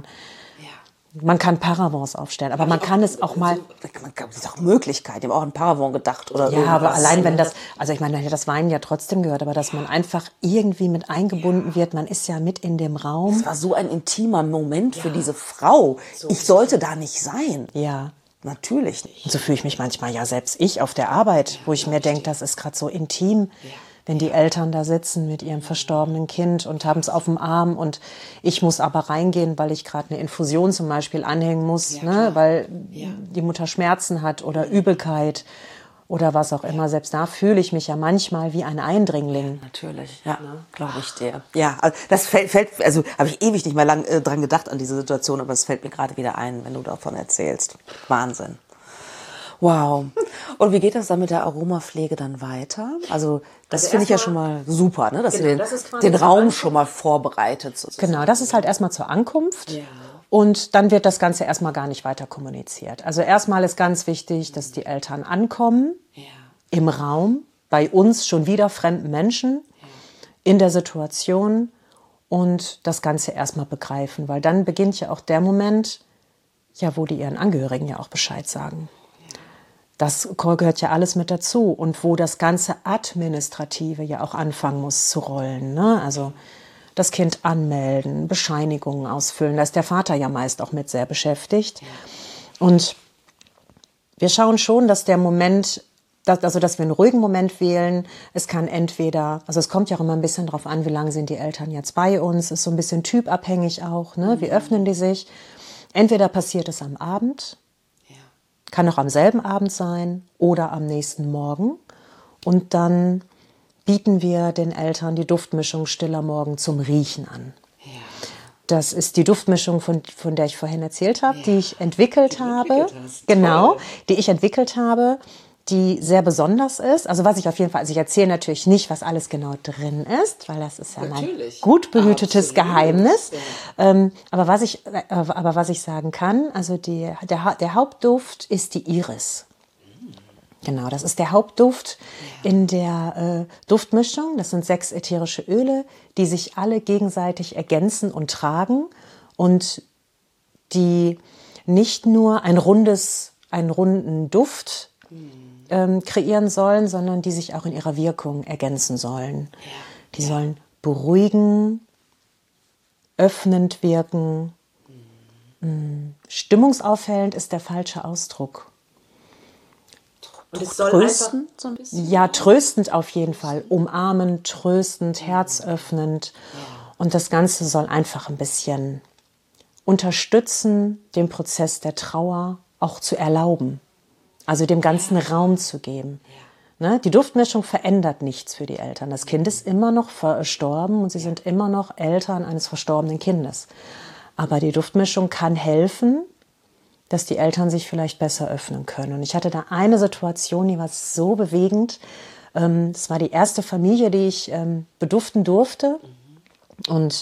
Man kann Paravents aufstellen, aber man kann es auch mal...
Man kann, das ist auch Möglichkeit, ich habe auch an Paravent gedacht. Oder
ja, aber allein wenn das... Also ich meine, man hätte das Weinen ja trotzdem gehört, aber dass man einfach irgendwie mit eingebunden wird, man ist ja mit in dem Raum.
Es war so ein intimer Moment für diese Frau. Ich sollte da nicht sein.
Ja.
Natürlich nicht.
Und so fühle ich mich manchmal, ja selbst ich auf der Arbeit, wo ich mir denke, das ist gerade so intim, wenn die Eltern da sitzen mit ihrem verstorbenen Kind und haben es auf dem Arm und ich muss aber reingehen, weil ich gerade eine Infusion zum Beispiel anhängen muss, ja, ne, weil ja. die Mutter Schmerzen hat oder Übelkeit oder was auch immer. Selbst da fühle ich mich ja manchmal wie ein Eindringling.
Ja, natürlich, ja, ja. glaube ich dir. Ja, also das fällt, fällt also habe ich ewig nicht mehr lang äh, dran gedacht an diese Situation, aber es fällt mir gerade wieder ein, wenn du davon erzählst. Wahnsinn. Wow. Und wie geht das dann mit der Aromapflege dann weiter? Also das also finde ich ja schon mal super, ne? dass genau, ihr den, das den Raum schon mal vorbereitet. Sozusagen.
Genau, das ist halt erstmal zur Ankunft. Ja. Und dann wird das Ganze erstmal gar nicht weiter kommuniziert. Also erstmal ist ganz wichtig, dass die Eltern ankommen, ja. im Raum, bei uns schon wieder fremden Menschen, ja. in der Situation und das Ganze erstmal begreifen. Weil dann beginnt ja auch der Moment, ja, wo die ihren Angehörigen ja auch Bescheid sagen. Das gehört ja alles mit dazu. Und wo das ganze Administrative ja auch anfangen muss zu rollen. Ne? Also das Kind anmelden, Bescheinigungen ausfüllen. Da ist der Vater ja meist auch mit sehr beschäftigt. Und wir schauen schon, dass der Moment, dass, also dass wir einen ruhigen Moment wählen. Es kann entweder, also es kommt ja auch immer ein bisschen drauf an, wie lange sind die Eltern jetzt bei uns. Ist so ein bisschen typabhängig auch. Ne? Wie öffnen die sich? Entweder passiert es am Abend, kann auch am selben Abend sein oder am nächsten Morgen. Und dann bieten wir den Eltern die Duftmischung Stiller Morgen zum Riechen an. Ja. Das ist die Duftmischung, von, von der ich vorhin erzählt habe, ja. die ich entwickelt die habe. Entwickelt genau, Toll. die ich entwickelt habe, die sehr besonders ist. Also was ich auf jeden Fall, also ich erzähle natürlich nicht, was alles genau drin ist, weil das ist ja natürlich. Mein gut behütetes Absolut. Geheimnis. Ja. Ähm, aber was ich, aber was ich sagen kann, also die, der, der Hauptduft ist die Iris. Genau, das ist der Hauptduft ja. in der äh, Duftmischung. Das sind sechs ätherische Öle, die sich alle gegenseitig ergänzen und tragen und die nicht nur ein rundes, einen runden Duft mhm. ähm, kreieren sollen, sondern die sich auch in ihrer Wirkung ergänzen sollen. Ja. Die ja. sollen beruhigen, öffnend wirken. Mhm. Stimmungsaufhellend ist der falsche Ausdruck.
Und es soll tröstend so ein bisschen?
Ja, tröstend auf jeden Fall. Umarmend, tröstend, herzöffnend. Und das Ganze soll einfach ein bisschen unterstützen, den Prozess der Trauer auch zu erlauben. Also dem Ganzen Raum zu geben. Ne? Die Duftmischung verändert nichts für die Eltern. Das Kind ist immer noch verstorben und sie sind immer noch Eltern eines verstorbenen Kindes. Aber die Duftmischung kann helfen, dass die Eltern sich vielleicht besser öffnen können. Und ich hatte da eine Situation, die war so bewegend. Das war die erste Familie, die ich beduften durfte. Und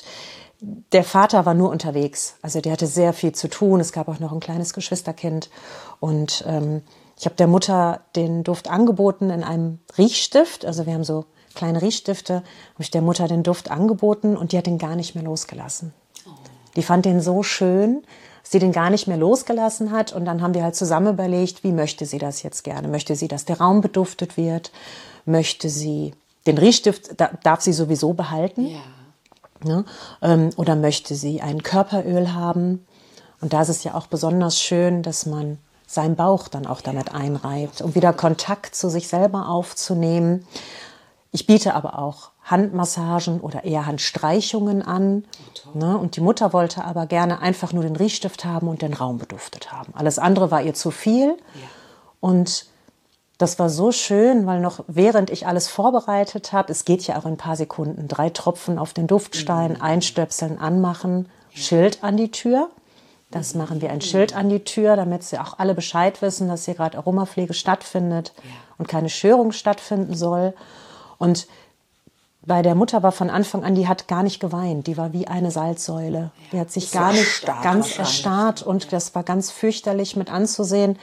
der Vater war nur unterwegs. Also der hatte sehr viel zu tun. Es gab auch noch ein kleines Geschwisterkind. Und ich habe der Mutter den Duft angeboten in einem Riechstift. Also wir haben so kleine Riechstifte. Habe ich der Mutter den Duft angeboten und die hat den gar nicht mehr losgelassen. Die fand den so schön, dass sie den gar nicht mehr losgelassen hat. Und dann haben wir halt zusammen überlegt, wie möchte sie das jetzt gerne? Möchte sie, dass der Raum beduftet wird? Möchte sie, den Riechstift da, darf sie sowieso behalten?
Ja.
Ne? Ähm, oder möchte sie ein Körperöl haben? Und da ist es ja auch besonders schön, dass man seinen Bauch dann auch damit einreibt, um wieder Kontakt zu sich selber aufzunehmen. Ich biete aber auch Handmassagen oder eher Handstreichungen an. Oh, ne? Und die Mutter wollte aber gerne einfach nur den Riechstift haben und den Raum beduftet haben. Alles andere war ihr zu viel. Ja. Und das war so schön, weil noch während ich alles vorbereitet habe, es geht ja auch in ein paar Sekunden, drei Tropfen auf den Duftstein, mhm. einstöpseln, anmachen, ja. Schild an die Tür. Das mhm. machen wir, ein Schild an die Tür, damit sie auch alle Bescheid wissen, dass hier gerade Aromapflege stattfindet ja. und keine Störung stattfinden soll. Und bei der Mutter war von Anfang an, die hat gar nicht geweint. Die war wie eine Salzsäule. Die hat sich gar nicht ganz erstarrt und das war ganz fürchterlich mit anzusehen.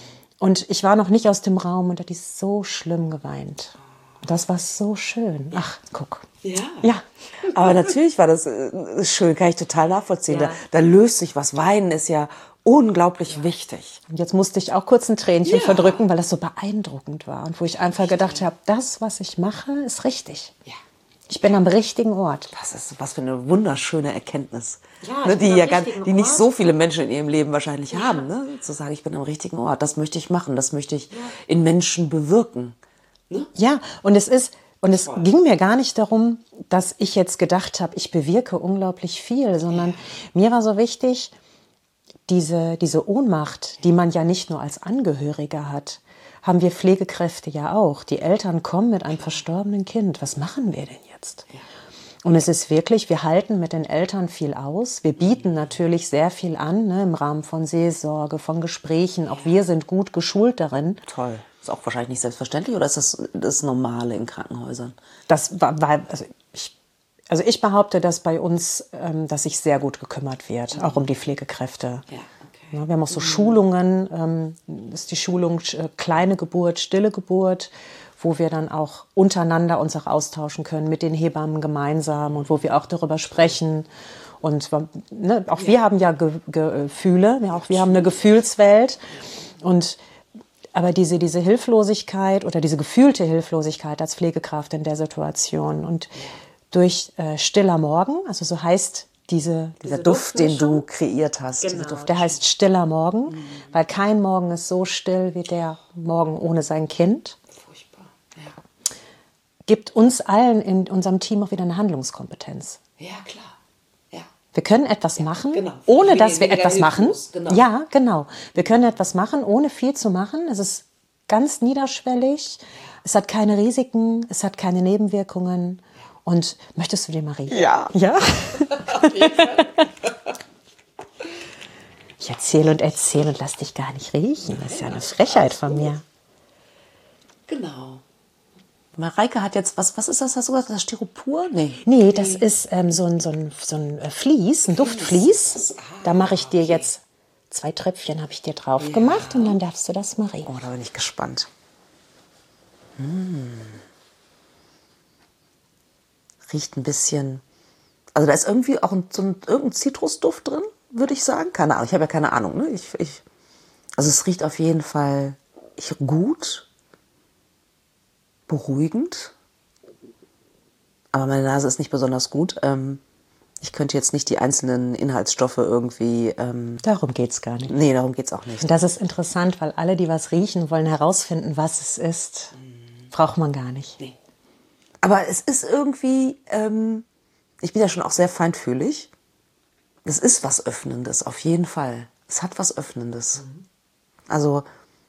Und ich war noch nicht aus dem Raum und hat die so schlimm geweint. Das war so schön. Ach, guck.
Ja.
Ja.
Aber natürlich war das äh, schön, kann ich total nachvollziehen. Ja. Da, da löst sich was. Weinen ist ja unglaublich ja. wichtig.
Und jetzt musste ich auch kurz ein Tränchen ja. verdrücken, weil das so beeindruckend war. Und wo ich einfach gedacht habe, das, was ich mache, ist richtig. Ja. Ich bin am richtigen Ort.
Das ist was für eine wunderschöne Erkenntnis, ja, ne, die ja ganz, die nicht so viele Menschen in ihrem Leben wahrscheinlich ja. haben, ne? Zu sagen, ich bin am richtigen Ort. Das möchte ich machen. Das möchte ich ja. in Menschen bewirken.
Ne? Ja, und es ist und es Voll. ging mir gar nicht darum, dass ich jetzt gedacht habe, ich bewirke unglaublich viel, sondern ja. mir war so wichtig, diese diese Ohnmacht, die man ja nicht nur als Angehöriger hat, haben wir Pflegekräfte ja auch. Die Eltern kommen mit einem verstorbenen Kind. Was machen wir denn jetzt? Ja. Und es ist wirklich, wir halten mit den Eltern viel aus. Wir bieten natürlich sehr viel an, ne, im Rahmen von Seelsorge, von Gesprächen. Auch wir sind gut geschult darin.
Toll. Ist auch wahrscheinlich nicht selbstverständlich, oder ist das das Normale in Krankenhäusern?
Das war, war also ich, also ich behaupte, dass bei uns, ähm, dass sich sehr gut gekümmert wird, mhm. auch um die Pflegekräfte. Ja. Ja, wir haben auch so mhm. Schulungen, ähm, das ist die Schulung äh, kleine Geburt, stille Geburt, wo wir dann auch untereinander uns auch austauschen können mit den Hebammen gemeinsam und wo wir auch darüber sprechen. Und ne, auch ja. wir haben ja Ge Gefühle, ja, auch wir haben eine Gefühlswelt. Und aber diese, diese Hilflosigkeit oder diese gefühlte Hilflosigkeit als Pflegekraft in der Situation und durch äh, stiller Morgen, also so heißt Diese,
dieser Duft, den du kreiert hast.
Genau. Duft, der heißt stiller Morgen, mhm. weil kein Morgen ist so still wie der Morgen ohne sein Kind.
Furchtbar. Ja.
Gibt uns allen in unserem Team auch wieder eine Handlungskompetenz.
Ja, klar. Ja.
Wir können etwas ja, machen,
genau.
ohne
weniger,
dass wir etwas machen.
Genau.
Ja, genau. Wir können etwas machen, ohne viel zu machen. Es ist ganz niederschwellig. Es hat keine Risiken, es hat keine Nebenwirkungen. Und möchtest du dir mal riechen?
Ja.
Ja? Ich erzähle und erzähle und lass dich gar nicht riechen. Das ist ja eine Frechheit von mir.
Genau. Mareike hat jetzt, was, was ist das? Hast du gesagt, das Styropor? Nee.
Nee, das ist ähm, so ein, so ein, so ein Vlies, ein Duftvlies. Da mache ich dir jetzt zwei Tröpfchen, habe ich dir drauf gemacht und dann darfst du das mal riechen.
Oh, da bin ich gespannt. Hm. Riecht ein bisschen, also da ist irgendwie auch ein, so ein, irgendein Zitrusduft drin, würde ich sagen. Keine Ahnung, ich habe ja keine Ahnung. Ne? Ich, ich, also es riecht auf jeden Fall ich, gut, beruhigend. Aber meine Nase ist nicht besonders gut. Ähm, ich könnte jetzt nicht die einzelnen Inhaltsstoffe irgendwie... Ähm,
Darum geht es gar nicht.
Nee, darum geht es auch nicht.
Und das ist interessant, weil alle, die was riechen, wollen herausfinden, was es ist. Mhm. Braucht man gar nicht.
Nee. Aber es ist irgendwie... Ähm, ich bin ja schon auch sehr feinfühlig. Es ist was Öffnendes, auf jeden Fall. Es hat was Öffnendes. Mhm. Also,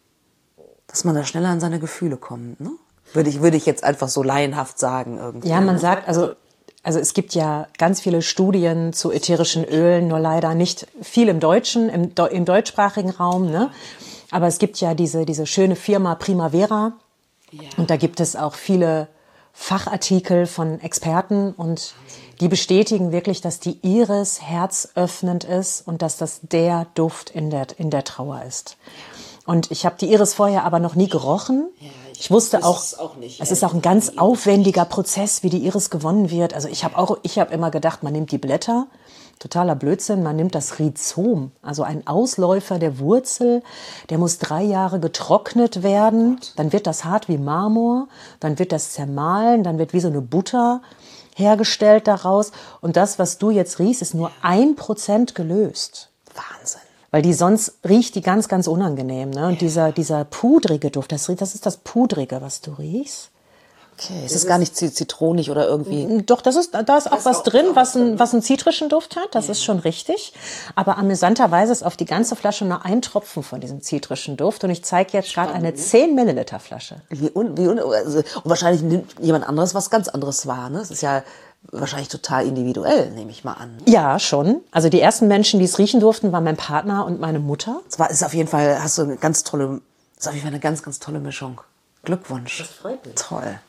dass man da schneller an seine Gefühle kommt, ne? Würde ich, würde ich jetzt einfach so laienhaft sagen irgendwie.
Ja, man sagt, also, also es gibt ja ganz viele Studien zu ätherischen Ölen, nur leider nicht viel im Deutschen, im, im deutschsprachigen Raum, ne? Aber es gibt ja diese, diese schöne Firma Primavera. Ja. Und da gibt es auch viele Fachartikel von Experten und die bestätigen wirklich, dass die Iris herzöffnend ist und dass das der Duft in der, in der Trauer ist. Und ich habe die Iris vorher aber noch nie gerochen. Ja, ich, ich wusste auch, auch nicht, es ist auch ein ganz aufwendiger Prozess, wie die Iris gewonnen wird. Also ich habe auch, ich habe immer gedacht, man nimmt die Blätter, totaler Blödsinn, man nimmt das Rhizom, also ein Ausläufer der Wurzel, der muss drei Jahre getrocknet werden, dann wird das hart wie Marmor, dann wird das zermahlen, dann wird wie so eine Butter hergestellt daraus. Und das, was du jetzt riechst, ist nur ein Prozent gelöst.
Wahnsinn.
Weil die sonst riecht die ganz, ganz unangenehm. Ne? Und ja. dieser, dieser pudrige Duft, das, das ist das Pudrige, was du riechst.
Okay, es ist gar nicht zitronig oder irgendwie...
Doch, das ist, da ist auch das was auch drin, was, ein, was einen zitrischen Duft hat, das ja. ist schon richtig. Aber amüsanterweise ist auf die ganze Flasche nur ein Tropfen von diesem zitrischen Duft. Und ich zeige jetzt gerade eine zehn Milliliter Flasche.
Wie un, wie un, also, und wahrscheinlich nimmt jemand anderes was ganz anderes wahr. Ne? Es ist ja wahrscheinlich total individuell, nehme ich mal an.
Ja, schon. Also die ersten Menschen, die es riechen durften, waren mein Partner und meine Mutter.
Es war, ist auf jeden Fall, hast du eine ganz tolle, ist auf jeden Fall eine ganz, ganz tolle Mischung. Glückwunsch.
Das freut mich.
Toll.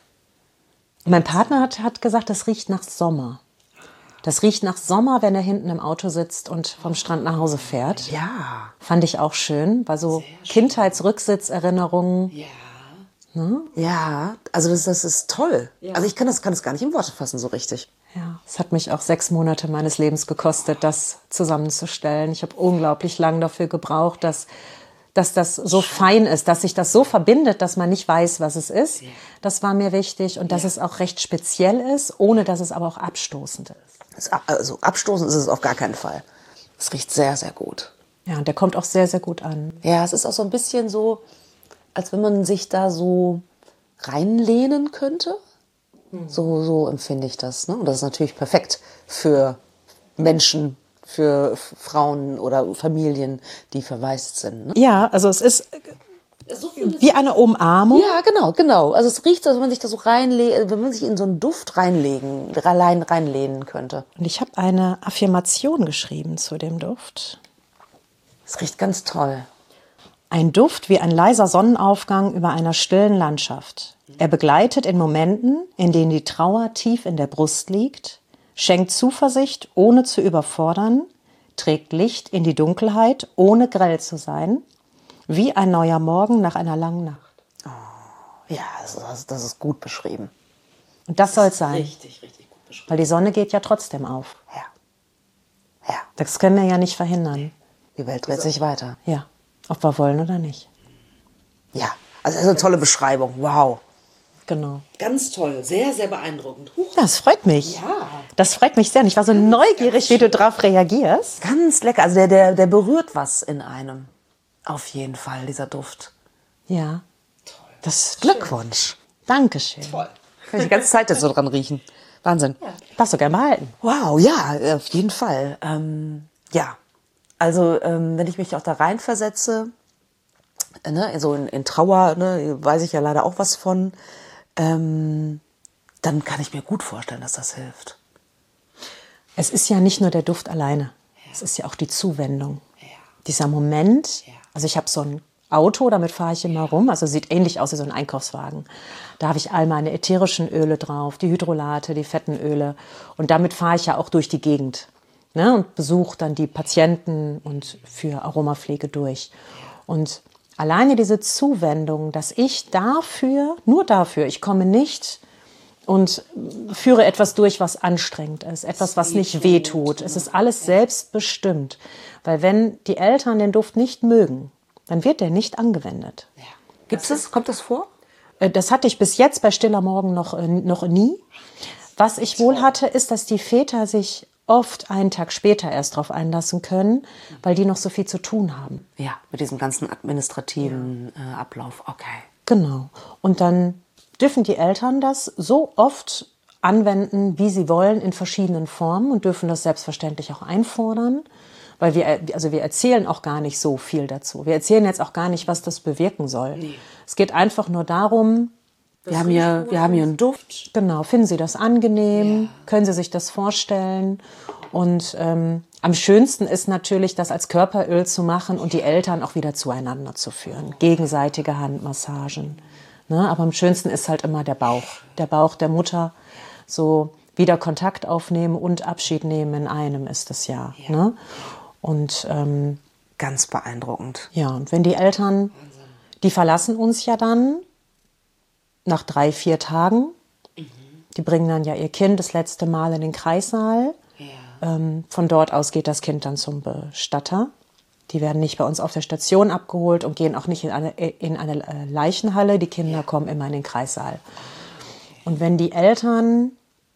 Mein Partner hat, hat gesagt, das riecht nach Sommer. Das riecht nach Sommer, wenn er hinten im Auto sitzt und vom Strand nach Hause fährt.
Ja.
Fand ich auch schön, weil so Kindheitsrücksitzerinnerungen.
Ja.
Ne?
Ja, also das, das ist toll. Ja. Also ich kann das, kann das gar nicht in Worte fassen so richtig.
Ja, es hat mich auch sechs Monate meines Lebens gekostet, das zusammenzustellen. Ich habe unglaublich lang dafür gebraucht, dass dass das so fein ist, dass sich das so verbindet, dass man nicht weiß, was es ist. Das war mir wichtig. Und dass ja. es auch recht speziell ist, ohne dass es aber auch abstoßend ist.
Also abstoßend ist es auf gar keinen Fall. Es riecht sehr, sehr gut.
Ja, und der kommt auch sehr, sehr gut an.
Ja, es ist auch so ein bisschen so, als wenn man sich da so reinlehnen könnte. Hm. So, so empfinde ich das. Ne? Und das ist natürlich perfekt für Menschen, für Frauen oder Familien, die verwaist sind. Ne?
Ja, also es ist wie eine Umarmung.
Ja, genau, genau. Also es riecht, als wenn man sich da so reinlegen, wenn man sich in so einen Duft reinlegen, rein, reinlehnen könnte.
Und ich habe eine Affirmation geschrieben zu dem Duft.
Es riecht ganz toll.
Ein Duft wie ein leiser Sonnenaufgang über einer stillen Landschaft. Er begleitet in Momenten, in denen die Trauer tief in der Brust liegt, schenkt Zuversicht, ohne zu überfordern, trägt Licht in die Dunkelheit, ohne grell zu sein, wie ein neuer Morgen nach einer langen Nacht.
Oh, ja, das, das ist gut beschrieben.
Und das soll es sein.
Richtig, richtig gut beschrieben.
Weil die Sonne geht ja trotzdem auf.
Ja. Ja.
Das können wir ja nicht verhindern.
Die Welt dreht sich weiter.
Ja, ob wir wollen oder nicht.
Ja, also das ist eine tolle Beschreibung. Wow.
Genau.
Ganz toll, sehr, sehr beeindruckend. Huch.
Das freut mich.
Ja.
Das freut mich sehr. Und ich war so ganz, neugierig, wie du darauf reagierst.
Ganz lecker. Also der, der, der berührt was in einem. Auf jeden Fall, dieser Duft.
Ja.
Toll.
Das
Glückwunsch.
Dankeschön.
Toll. Kann ich die ganze Zeit jetzt so dran riechen. Wahnsinn.
Ja. Darfst du gerne behalten.
Wow, ja, auf jeden Fall. Ähm, ja, also ähm, wenn ich mich auch da reinversetze, ne, so in, in Trauer, ne, weiß ich ja leider auch was von, ähm, dann kann ich mir gut vorstellen, dass das hilft.
Es ist ja nicht nur der Duft alleine, ja. Es ist ja auch die Zuwendung.
Ja.
Dieser Moment,
ja.
Also ich habe so ein Auto, damit fahre ich immer rum, also sieht ähnlich aus wie so ein Einkaufswagen. Da habe ich all meine ätherischen Öle drauf, die Hydrolate, die fetten Öle und damit fahre ich ja auch durch die Gegend, ne, und besuche dann die Patienten und für Aromapflege durch. Und alleine diese Zuwendung, dass ich dafür, nur dafür, ich komme nicht und führe etwas durch, was anstrengend ist, etwas, was nicht wehtut. Es ist alles selbstbestimmt. Weil wenn die Eltern den Duft nicht mögen, dann wird der nicht angewendet.
Ja. Gibt's das? Kommt das vor?
Das hatte ich bis jetzt bei Stiller Morgen noch, noch nie. Was ich wohl hatte, ist, dass die Väter sich oft einen Tag später erst darauf einlassen können, weil die noch so viel zu tun haben.
Ja, mit diesem ganzen administrativen äh, Ablauf. Okay.
Genau. Und dann dürfen die Eltern das so oft anwenden, wie sie wollen, in verschiedenen Formen und dürfen das selbstverständlich auch einfordern. Weil wir, also wir erzählen auch gar nicht so viel dazu. Wir erzählen jetzt auch gar nicht, was das bewirken soll. Nee. Es geht einfach nur darum,
wir haben, hier, wir haben hier einen Duft.
Genau, finden Sie das angenehm? Ja. Können Sie sich das vorstellen? Und ähm, am schönsten ist natürlich, das als Körperöl zu machen und die Eltern auch wieder zueinander zu führen. Gegenseitige Handmassagen. Ne? Aber am schönsten ist halt immer der Bauch. Der Bauch der Mutter. So wieder Kontakt aufnehmen und Abschied nehmen in einem ist es ja. ja. Ne? Und ähm,
ganz beeindruckend.
Ja, und wenn die Eltern, die verlassen uns ja dann nach drei, vier Tagen. Mhm. Die bringen dann ja ihr Kind das letzte Mal in den Kreissaal. Ja. Ähm, von dort aus geht das Kind dann zum Bestatter. Die werden nicht bei uns auf der Station abgeholt und gehen auch nicht in eine, in eine Leichenhalle. Die Kinder ja. kommen immer in den Kreissaal. Okay. Und wenn die Eltern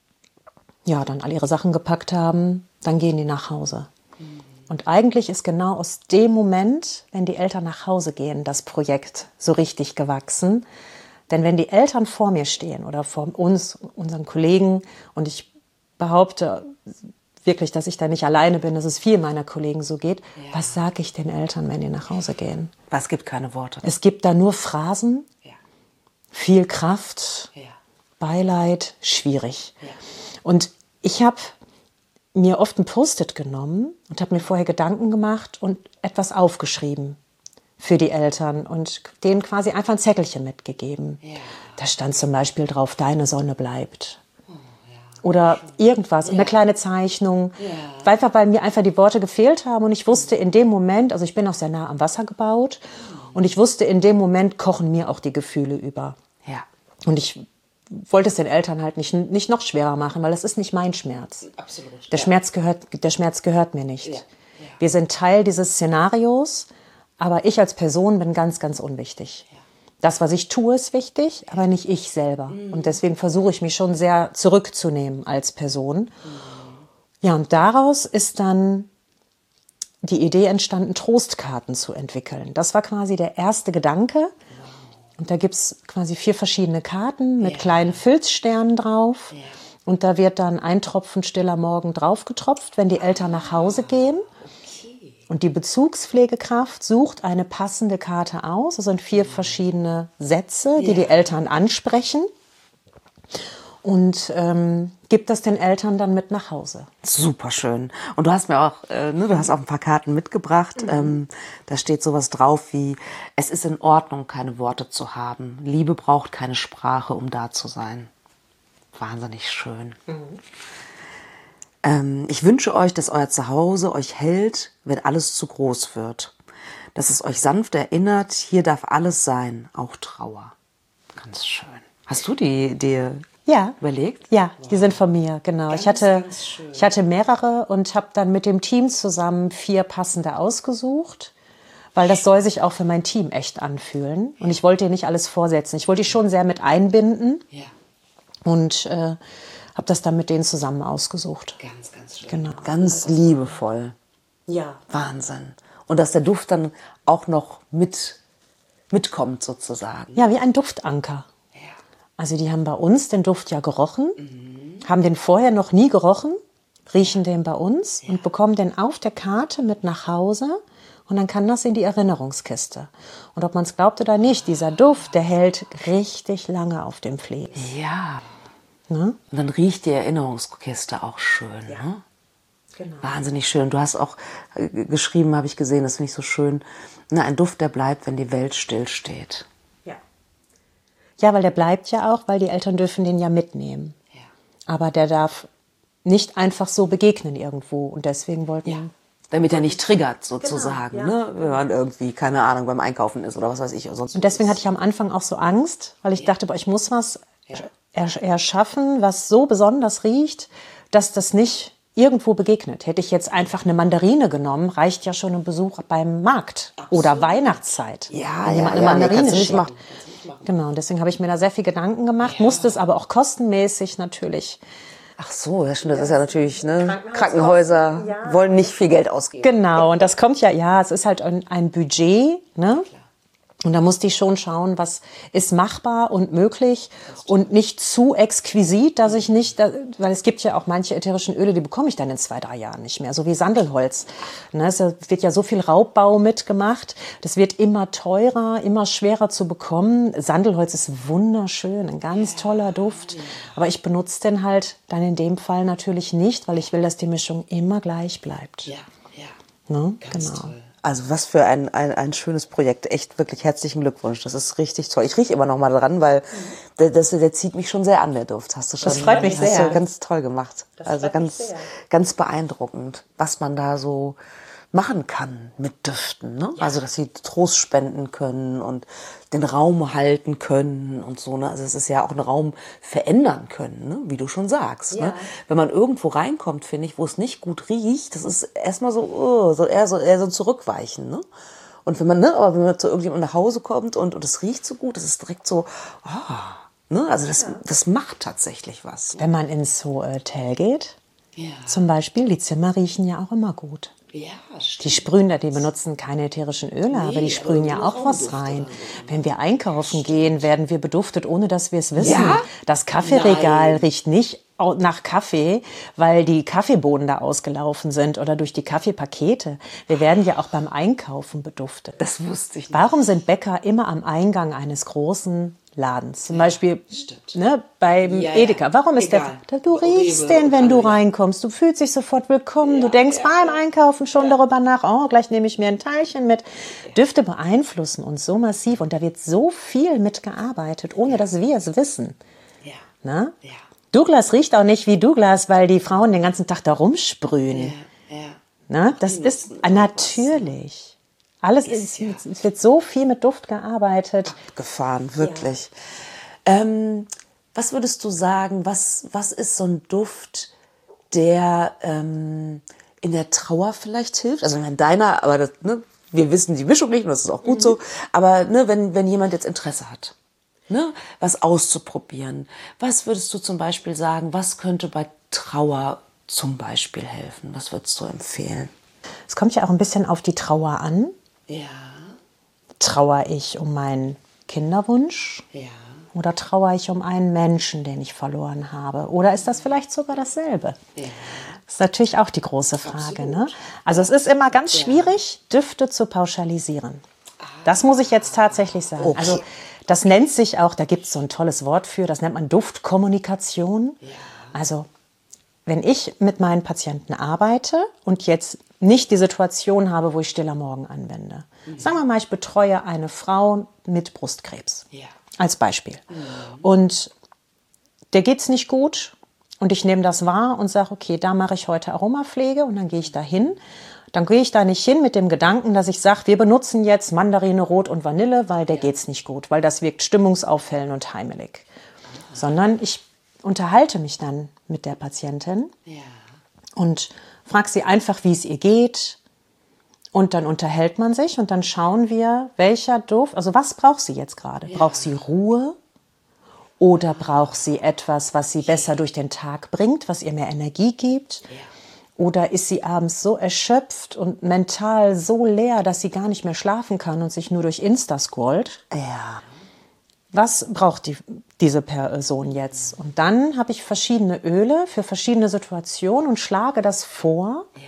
ja dann all ihre Sachen gepackt haben, dann gehen die nach Hause. Mhm. Und eigentlich ist genau aus dem Moment, wenn die Eltern nach Hause gehen, das Projekt so richtig gewachsen. Denn wenn die Eltern vor mir stehen oder vor uns, unseren Kollegen, und ich behaupte wirklich, dass ich da nicht alleine bin, dass es vielen meiner Kollegen so geht, ja. was sage ich den Eltern, wenn die nach Hause gehen?
Es gibt keine Worte.
Es gibt da nur Phrasen, ja. viel Kraft, ja. Beileid, schwierig. Ja. Und ich habe mir oft ein Post-it genommen und habe mir vorher Gedanken gemacht und etwas aufgeschrieben für die Eltern und denen quasi einfach ein Zettelchen mitgegeben. Ja. Da stand zum Beispiel drauf, deine Sonne bleibt. Oh, ja. Oder irgendwas, ja. eine kleine Zeichnung. Ja. Einfach, weil mir einfach die Worte gefehlt haben und ich wusste in dem Moment, also ich bin auch sehr nah am Wasser gebaut und ich wusste in dem Moment kochen mir auch die Gefühle über.
Ja.
Und ich wollte es den Eltern halt nicht, nicht noch schwerer machen, weil das ist nicht mein Schmerz.
Absolut.
Der,
ja.
Schmerz gehört, der Schmerz gehört mir nicht.
Ja. Ja.
Wir sind Teil dieses Szenarios, aber ich als Person bin ganz, ganz unwichtig. Ja. Das, was ich tue, ist wichtig, aber nicht ich selber. Mhm. Und deswegen versuche ich mich schon sehr zurückzunehmen als Person. Mhm. Ja, und daraus ist dann die Idee entstanden, Trostkarten zu entwickeln. Das war quasi der erste Gedanke. Und da gibt es quasi vier verschiedene Karten mit ja. kleinen Filzsternen drauf. Ja. Und da wird dann ein Tropfen Stiller Morgen draufgetropft, wenn die Eltern nach Hause gehen. Okay. Und die Bezugspflegekraft sucht eine passende Karte aus. Das sind vier mhm. verschiedene Sätze, die ja. die Eltern ansprechen. Und ähm, gibt das den Eltern dann mit nach Hause.
Super schön. Und du hast mir auch, äh, ne, du hast auch ein paar Karten mitgebracht. Mhm. Ähm, da steht sowas drauf wie: Es ist in Ordnung, keine Worte zu haben. Liebe braucht keine Sprache, um da zu sein. Wahnsinnig schön. Mhm. Ähm, ich wünsche euch, dass euer Zuhause euch hält, wenn alles zu groß wird. Dass es euch sanft erinnert, hier darf alles sein, auch Trauer. Ganz schön. Hast du die Idee?
Ja,
überlegt?
Ja, die sind von mir, genau.
Ganz,
ich hatte,
ganz schön.
ich hatte mehrere und habe dann mit dem Team zusammen vier passende ausgesucht, weil das soll sich auch für mein Team echt anfühlen. Und ich wollte nicht alles vorsetzen. Ich wollte die schon sehr mit einbinden
ja.
und äh, habe das dann mit denen zusammen ausgesucht.
Ganz, ganz schön.
Genau.
Ganz liebevoll.
Ja.
Wahnsinn. Und dass der Duft dann auch noch mit, mitkommt sozusagen.
Ja, wie ein Duftanker. Also die haben bei uns den Duft ja gerochen, mhm. haben den vorher noch nie gerochen, riechen den bei uns ja. und bekommen den auf der Karte mit nach Hause und dann kann das in die Erinnerungskiste. Und ob man es glaubt oder nicht, dieser Duft, der hält richtig lange auf dem Vlies.
Ja.
Ne?
Und dann riecht die Erinnerungskiste auch schön. Ja. Ne?
Genau.
Wahnsinnig schön. Du hast auch äh, geschrieben, habe ich gesehen, das finde ich so schön, na, ein Duft, der bleibt, wenn die Welt stillsteht.
Ja, weil der bleibt ja auch, weil die Eltern dürfen den ja mitnehmen. Ja. Aber der darf nicht einfach so begegnen irgendwo. Und deswegen wollten ja.
Damit er nicht triggert, sozusagen, genau, ja. ne? Wenn man irgendwie, keine Ahnung, beim Einkaufen ist oder was weiß ich. Oder sonst
und deswegen hatte ich am Anfang auch so Angst, weil ich ja. dachte, boah, ich muss was ja. erschaffen, was so besonders riecht, dass das nicht irgendwo begegnet. Hätte ich jetzt einfach eine Mandarine genommen, reicht ja schon ein Besuch beim Markt Ach oder so. Weihnachtszeit.
Ja,
wenn
ja,
eine
ja,
Mandarine
nee, nicht machen.
Genau, und deswegen habe ich mir da sehr viel Gedanken gemacht, ja. musste es aber auch kostenmäßig natürlich.
Ach so, ja, stimmt, das ist ja natürlich, ne, Krankenhäuser ja. wollen nicht viel Geld ausgeben.
Genau, und das kommt ja, ja, es ist halt ein, ein Budget, ne? Und da musste ich schon schauen, was ist machbar und möglich und nicht zu exquisit, dass ich nicht, weil es gibt ja auch manche ätherischen Öle, die bekomme ich dann in zwei, drei Jahren nicht mehr, so wie Sandelholz. Ne, es wird ja so viel Raubbau mitgemacht, das wird immer teurer, immer schwerer zu bekommen. Sandelholz ist wunderschön, ein ganz toller Duft, aber ich benutze den halt dann in dem Fall natürlich nicht, weil ich will, dass die Mischung immer gleich bleibt.
Ja, ja,
ne?
Ganz
Genau.
toll. Also was für ein, ein, ein schönes Projekt. Echt wirklich herzlichen Glückwunsch. Das ist richtig toll. Ich rieche immer noch mal dran, weil der, das, der zieht mich schon sehr an, der Duft. Hast du schon,
das freut mich
hast
sehr.
Du ganz toll gemacht.
Das
also ganz, ganz beeindruckend, was man da so machen kann mit Düften. Ne? Ja. Also dass sie Trost spenden können und den Raum halten können und so. Ne? Also es ist ja auch einen Raum verändern können, ne? Wie du schon sagst. Ja. Ne? Wenn man irgendwo reinkommt, finde ich, wo es nicht gut riecht, das ist erstmal so, oh, so eher so eher so ein Zurückweichen. Ne? Und wenn man, ne, aber wenn man zu irgendjemandem nach Hause kommt und, und es riecht so gut, das ist direkt so, ah, ne? Also das, ja. das macht tatsächlich was.
Wenn man ins Hotel geht,
ja.
zum Beispiel, die Zimmer riechen ja auch immer gut.
Ja,
die sprühen da, die benutzen keine ätherischen Öle, nee, aber die sprühen aber ja auch was rein. Wenn wir einkaufen gehen, werden wir beduftet, ohne dass wir es wissen.
Ja?
Das Kaffeeregal
Nein.
riecht nicht nach Kaffee, weil die Kaffeebohnen da ausgelaufen sind oder durch die Kaffeepakete. Wir werden ja auch beim Einkaufen beduftet.
Das wusste ich nicht.
Warum sind Bäcker immer am Eingang eines großen Ladens? Zum Beispiel ne, beim ja, Edeka. Warum ist Egal. der? Du riechst den, wenn du reinkommst. Du fühlst dich sofort willkommen. Ja, du denkst ja, beim Einkaufen schon ja. darüber nach, oh, gleich nehme ich mir ein Teilchen mit. Ja. Düfte beeinflussen uns so massiv und da wird so viel mitgearbeitet, ohne ja. dass wir es wissen.
Ja.
Na?
Ja.
Douglas riecht auch nicht wie Douglas, weil die Frauen den ganzen Tag da rumsprühen.
Ja. Ja.
Na? Das die ist natürlich. Alles ist, ja. es wird so viel mit Duft gearbeitet.
Abgefahren, wirklich. Ja. Ähm, was würdest du sagen, was, was ist so ein Duft, der ähm, in der Trauer vielleicht hilft? Also in deiner, aber das, ne, wir wissen die Mischung nicht und das ist auch gut mhm. so. Aber ne, wenn, wenn jemand jetzt Interesse hat, ne, was auszuprobieren, was würdest du zum Beispiel sagen, was könnte bei Trauer zum Beispiel helfen? Was würdest du empfehlen?
Es kommt ja auch ein bisschen auf die Trauer an.
Ja.
Trauere ich um meinen Kinderwunsch?
Ja.
Oder trauere ich um einen Menschen, den ich verloren habe? Oder ist das vielleicht sogar dasselbe?
Ja.
Das ist natürlich auch die große Frage. Ne? Also es ist immer ganz schwierig, ja. Düfte zu pauschalisieren. Das muss ich jetzt tatsächlich sagen.
Okay.
Also das nennt sich auch, da gibt es so ein tolles Wort für, das nennt man Duftkommunikation.
Ja.
Also wenn ich mit meinen Patienten arbeite und jetzt nicht die Situation habe, wo ich Stiller Morgen anwende. Mhm. Sagen wir mal, ich betreue eine Frau mit Brustkrebs.
Ja.
Als Beispiel.
Mhm.
Und der geht's nicht gut und ich nehme das wahr und sage, okay, da mache ich heute Aromapflege und dann gehe ich da hin. Dann gehe ich da nicht hin mit dem Gedanken, dass ich sage, wir benutzen jetzt Mandarine, Rot und Vanille, weil der ja. geht's nicht gut, weil das wirkt stimmungsauffällend und heimelig. Ah. Sondern ich unterhalte mich dann mit der Patientin
ja.
und frage sie einfach, wie es ihr geht. Und dann unterhält man sich und dann schauen wir, welcher Duft, also was braucht sie jetzt gerade? Ja. Braucht sie Ruhe oder braucht sie etwas, was sie besser durch den Tag bringt, was ihr mehr Energie gibt?
Ja.
Oder ist sie abends so erschöpft und mental so leer, dass sie gar nicht mehr schlafen kann und sich nur durch Insta scrollt?
Ja.
Was braucht die, diese Person jetzt? Und dann habe ich verschiedene Öle für verschiedene Situationen und schlage das vor.
Ja.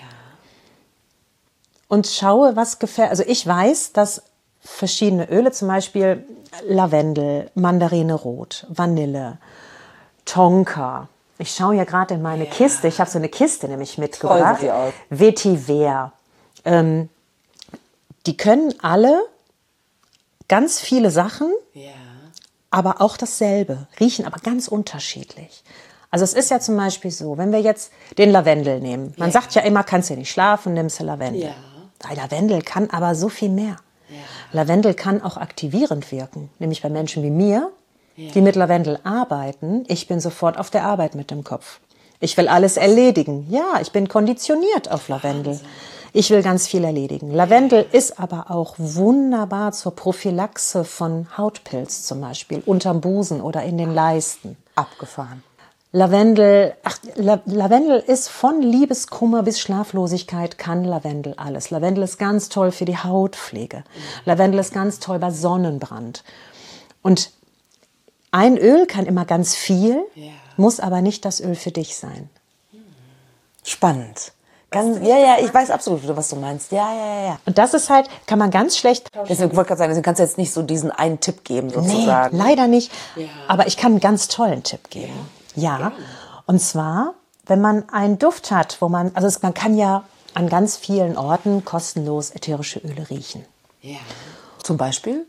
Und schaue, was gefällt. Also ich weiß, dass verschiedene Öle, zum Beispiel Lavendel, Mandarine Rot, Vanille, Tonka. Ich schaue ja gerade in meine ja. Kiste. Ich habe so eine Kiste nämlich mitgebracht. Vetiver. Ähm, die können alle ganz viele Sachen,
ja.
aber auch dasselbe. Riechen aber ganz unterschiedlich. Also es ist ja zum Beispiel so, wenn wir jetzt den Lavendel nehmen. Man ja. sagt ja immer, kannst du nicht schlafen, nimmst du Lavendel. Ja. Weil Lavendel kann aber so viel mehr. Ja. Lavendel kann auch aktivierend wirken. Nämlich bei Menschen wie mir, ja. die mit Lavendel arbeiten. Ich bin sofort auf der Arbeit mit dem Kopf. Ich will alles erledigen. Ja, ich bin konditioniert auf Lavendel. Wahnsinn. Ich will ganz viel erledigen. Lavendel ist aber auch wunderbar zur Prophylaxe von Hautpilz zum Beispiel, unterm Busen oder in den Leisten.
Abgefahren.
Lavendel, ach, La, Lavendel ist von Liebeskummer bis Schlaflosigkeit, kann Lavendel alles. Lavendel ist ganz toll für die Hautpflege. Lavendel ist ganz toll bei Sonnenbrand. Und ein Öl kann immer ganz viel, ja. muss aber nicht das Öl für dich sein.
Spannend. Ganz, ja, ja, ich weiß absolut, was du meinst. Ja, ja, ja.
Und das ist halt, kann man ganz schlecht...
Deswegen wollte ich gerade sagen, deswegen kannst du jetzt nicht so diesen einen Tipp geben, sozusagen.
Nee, leider nicht. Ja. Aber ich kann einen ganz tollen Tipp geben. Ja. ja. Und zwar, wenn man einen Duft hat, wo man... Also es, man kann ja an ganz vielen Orten kostenlos ätherische Öle riechen.
Ja. Zum Beispiel?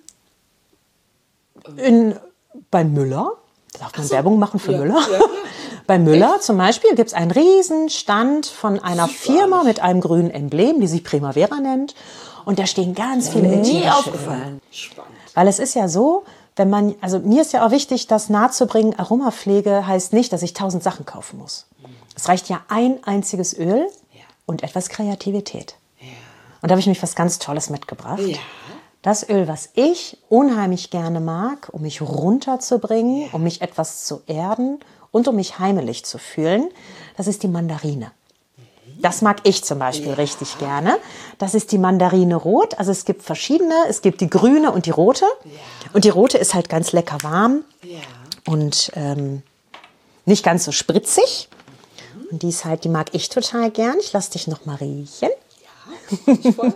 In, bei Müller. Darf man so. Werbung machen für
ja.
Müller?
Ja, ja.
Bei Müller Echt? Zum Beispiel gibt es einen riesen Stand von einer Firma mit einem grünen Emblem, die sich Primavera nennt. Und da stehen ganz viele ätherische aufgefallen. Spannend. Weil es ist ja so, wenn man, also mir ist ja auch wichtig, das nahezubringen, Aromapflege heißt nicht, dass ich tausend Sachen kaufen muss. Mhm. Es reicht ja ein einziges Öl ja. und etwas Kreativität. Ja. Und da habe ich mich was ganz Tolles mitgebracht. Ja. Das Öl, was ich unheimlich gerne mag, um mich runterzubringen, ja. um mich etwas zu erden und um mich heimelig zu fühlen, das ist die Mandarine. Das mag ich zum Beispiel ja. richtig gerne. Das ist die Mandarine rot. Also es gibt verschiedene. Es gibt die grüne und die rote. Ja. Und die rote ist halt ganz lecker warm ja. und ähm, nicht ganz so spritzig. Mhm. Und die ist halt, die mag ich total gern. Ich lasse dich noch mal riechen.
Ja, ich voll.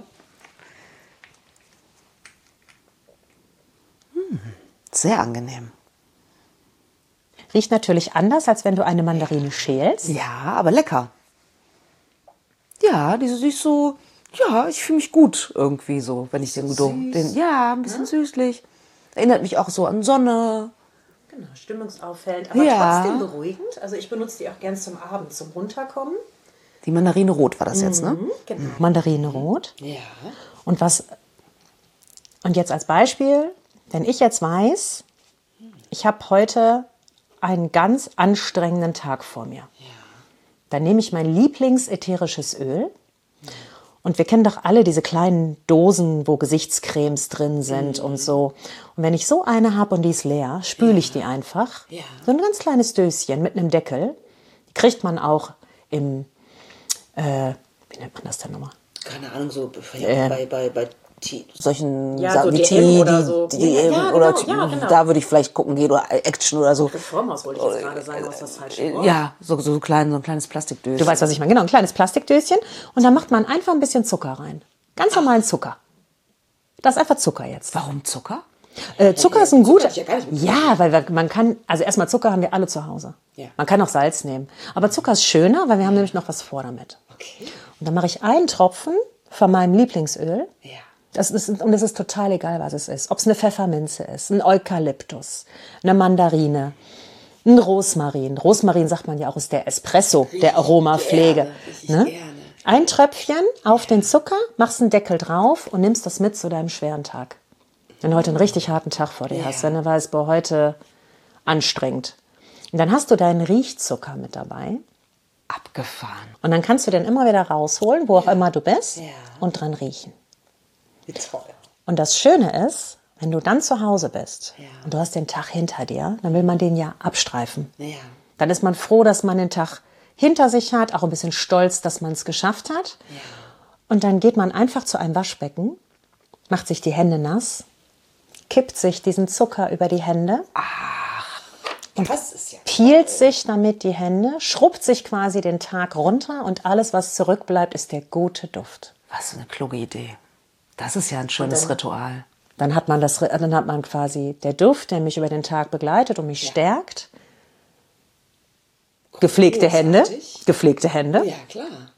hm, sehr angenehm.
Riecht natürlich anders, als wenn du eine Mandarine schälst.
Ja, aber lecker. Ja, die ist so, ja, ich fühle mich gut irgendwie so, wenn ich den, den ja, ein bisschen ja? süßlich. Erinnert mich auch so an Sonne.
Genau, stimmungsauffällend, aber ja. trotzdem beruhigend. Also ich benutze die auch gern zum Abend, zum Runterkommen.
Die Mandarine rot war das mhm, jetzt, ne?
Genau. Mandarine rot.
Ja.
Und was, und jetzt als Beispiel, wenn ich jetzt weiß, ich habe heute einen ganz anstrengenden Tag vor mir. Ja. Dann nehme ich mein Lieblingsätherisches Öl. Ja. Und wir kennen doch alle diese kleinen Dosen, wo Gesichtscremes drin sind mhm. und so. Und wenn ich so eine habe und die ist leer, spüle ja. ich die einfach. Ja. So ein ganz kleines Döschen mit einem Deckel. Die kriegt man auch im, äh, wie nennt man das denn nochmal?
Keine Ahnung, so ja, äh, bei, bei, bei solchen
ja,
Sachen
so
wie
Tee oder
so. Die, ja, ja, oder genau, ja, genau. Da würde ich vielleicht gucken gehen oder Action oder so.
Reformhaus wollte ich jetzt gerade sagen, was das falsch ist.
Ja, so, so, klein, so ein kleines Plastikdöschen.
Du weißt, was ich meine. Genau, ein kleines Plastikdöschen. Und dann macht man einfach ein bisschen Zucker rein. Ganz normalen Zucker. Das ist einfach Zucker jetzt.
Warum Zucker?
Äh, Zucker ja, ist ein guter...
Ja,
ja, weil wir, man kann... Also erstmal Zucker haben wir alle zu Hause. Ja. Man kann auch Salz nehmen. Aber Zucker ist schöner, weil wir haben nämlich noch was vor damit.
Okay.
Und dann mache ich einen Tropfen von meinem Lieblingsöl.
Ja.
Das ist, und es ist total egal, was es ist. Ob es eine Pfefferminze ist, ein Eukalyptus, eine Mandarine, ein Rosmarin. Rosmarin, sagt man ja auch, ist der Espresso, der Aromapflege. Ne? Ein Tröpfchen auf den Zucker, machst einen Deckel drauf und nimmst das mit zu deinem schweren Tag. Wenn du heute einen richtig harten Tag vor dir ja. hast, wenn du weißt, boah, heute anstrengend. Und dann hast du deinen Riechzucker mit dabei.
Abgefahren.
Und dann kannst du den immer wieder rausholen, wo auch
ja.
immer du bist,
ja.
und dran riechen.
Wie toll.
Und das Schöne ist, wenn du dann zu Hause bist
ja.
und du hast den Tag hinter dir, dann will man den ja abstreifen.
Ja.
Dann ist man froh, dass man den Tag hinter sich hat, auch ein bisschen stolz, dass man es geschafft hat.
Ja.
Und dann geht man einfach zu einem Waschbecken, macht sich die Hände nass, kippt sich diesen Zucker über die Hände.
Ach,
und
das ist ja
peelt sich damit die Hände, schrubbt sich quasi den Tag runter und alles, was zurückbleibt, ist der gute Duft.
Was eine kluge Idee. Das ist ja ein schönes dann, Ritual.
Dann hat man das, dann hat man quasi der Duft, der mich über den Tag begleitet und mich ja. stärkt. Gepflegte Hände, gepflegte Hände.
Ja, klar.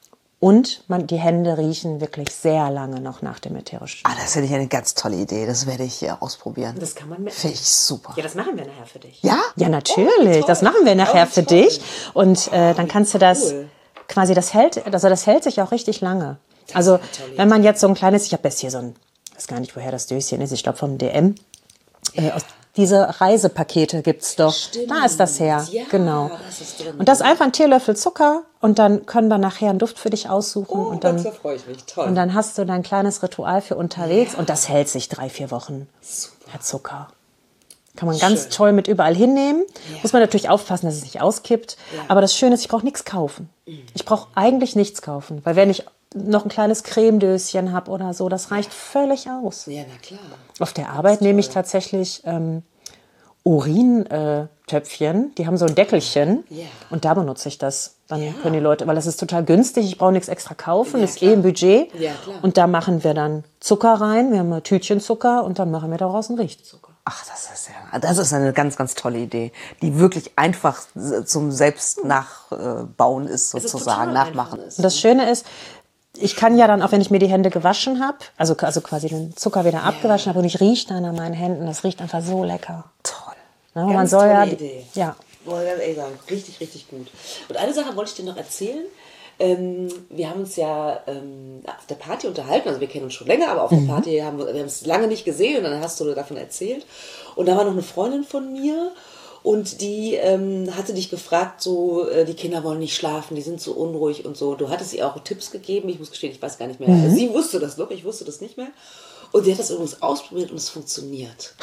Und man, die Hände riechen wirklich sehr lange noch nach dem ätherischen Öl.
Ah, das finde ich eine ganz tolle Idee. Das werde ich äh, ausprobieren.
Das kann man mit.
Finde ich super.
Ja, das machen wir nachher für dich.
Ja?
Ja, natürlich. Oh, das machen wir nachher oh, für dich. Und äh, dann kannst du das cool. quasi, das hält, also das hält sich auch richtig lange. Das also wenn man jetzt so ein kleines, ich habe jetzt hier so ein, ich weiß gar nicht, woher das Döschen ist, ich glaube vom D M. Äh, aus, diese Reisepakete gibt's doch. Stimmt. Da ist das her. Ja, genau. Das ist drin. Und das ist einfach ein Teelöffel Zucker und dann können wir nachher einen Duft für dich aussuchen.
Oh,
und dann,
da freue ich mich. Toll.
Und dann hast du dein kleines Ritual für unterwegs ja. und das hält sich drei, vier Wochen. Super. Der Zucker. Kann man ganz Schön. toll mit überall hinnehmen. Ja. Muss man natürlich aufpassen, dass es nicht auskippt. Ja. Aber das Schöne ist, ich brauche nichts kaufen. Mhm. Ich brauche eigentlich nichts kaufen. Weil wenn ich noch ein kleines Cremedöschen habe oder so, das reicht völlig aus.
Ja, na klar.
Auf der Arbeit nehme ich tatsächlich ähm, Urintöpfchen, äh, die haben so ein Deckelchen yeah. und da benutze ich das. Dann ja. können die Leute, weil das ist total günstig, ich brauche nichts extra kaufen, ja, ist klar. eh im Budget.
Ja, klar.
Und da machen wir dann Zucker rein, wir haben ein Tütchen Zucker und dann machen wir daraus einen Riechzucker.
Ach, das ist ja, das ist eine ganz, ganz tolle Idee, die wirklich einfach zum Selbstnachbauen ist, sozusagen, nachmachen ist.
Und das Schöne ist, ich kann ja dann, auch wenn ich mir die Hände gewaschen habe, also, also quasi den Zucker wieder yeah. abgewaschen habe und ich rieche dann an meinen Händen, das riecht einfach so lecker.
Toll.
Ja, man soll
tolle
ja,
Idee.
Ja.
Wollte ich ganz ehrlich sagen, richtig, richtig gut. Und eine Sache wollte ich dir noch erzählen. Ähm, wir haben uns ja ähm, auf der Party unterhalten, also wir kennen uns schon länger, aber auf mhm. der Party haben wir, wir haben es lange nicht gesehen und dann hast du davon erzählt. Und da war noch eine Freundin von mir und die ähm, hatte dich gefragt, so, äh, die Kinder wollen nicht schlafen, die sind so unruhig und so. Du hattest ihr auch Tipps gegeben, ich muss gestehen, ich weiß gar nicht mehr. Mhm. Also sie wusste das noch, ich wusste das nicht mehr. Und sie hat das übrigens ausprobiert und es funktioniert.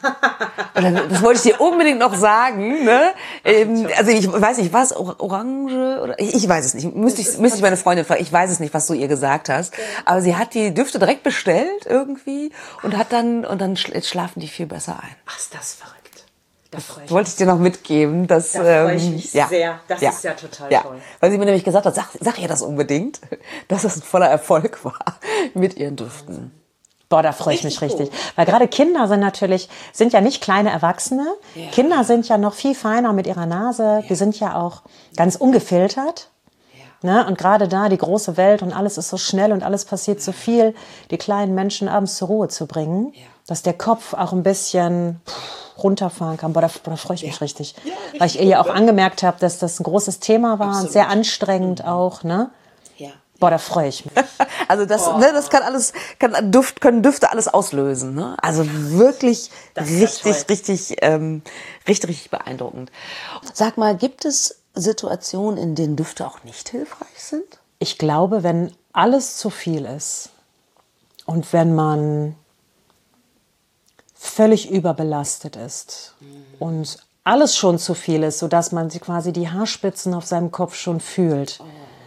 Das wollte ich dir unbedingt noch sagen. Ne? Ähm, also ich weiß nicht, was, Orange? Oder ich, ich weiß es nicht. Müsste ich, müsste ich meine Freundin fragen. Ich weiß es nicht, was du ihr gesagt hast. Aber sie hat die Düfte direkt bestellt irgendwie und hat dann, und dann schlafen die viel besser ein.
Ach, ist das verrückt.
Da das wollte ich dir noch mitgeben. Dass,
da freue ich
ähm,
mich
ja,
sehr. Das
ja,
ist ja total
ja.
toll.
Weil sie mir nämlich gesagt hat, sag, sag ihr das unbedingt, dass es ein voller Erfolg war mit ihren Düften.
Boah, da freue ich mich richtig. Weil gerade Kinder sind natürlich, sind ja nicht kleine Erwachsene. Ja. Kinder sind ja noch viel feiner mit ihrer Nase. Ja. Die sind ja auch ganz ungefiltert. Ja. Ne? Und gerade da, die große Welt und alles ist so schnell und alles passiert so viel, die kleinen Menschen abends zur Ruhe zu bringen, ja. dass der Kopf auch ein bisschen runterfahren kann. Boah, da, boah, da freue ich mich ja. richtig. Ja, richtig. Weil ich ihr ja auch angemerkt habe, dass das ein großes Thema war. Absolut. Und sehr anstrengend mhm. auch, ne?
Ja.
Boah, da freue ich mich.
Also das, oh. ne, das kann alles, kann Duft, können Düfte alles auslösen. Ne? Also wirklich richtig, richtig, ähm, richtig, richtig beeindruckend. Sag mal, gibt es Situationen, in denen Düfte auch nicht hilfreich sind?
Ich glaube, wenn alles zu viel ist und wenn man völlig überbelastet ist mhm. und alles schon zu viel ist, sodass man sich quasi die Haarspitzen auf seinem Kopf schon fühlt. Oh.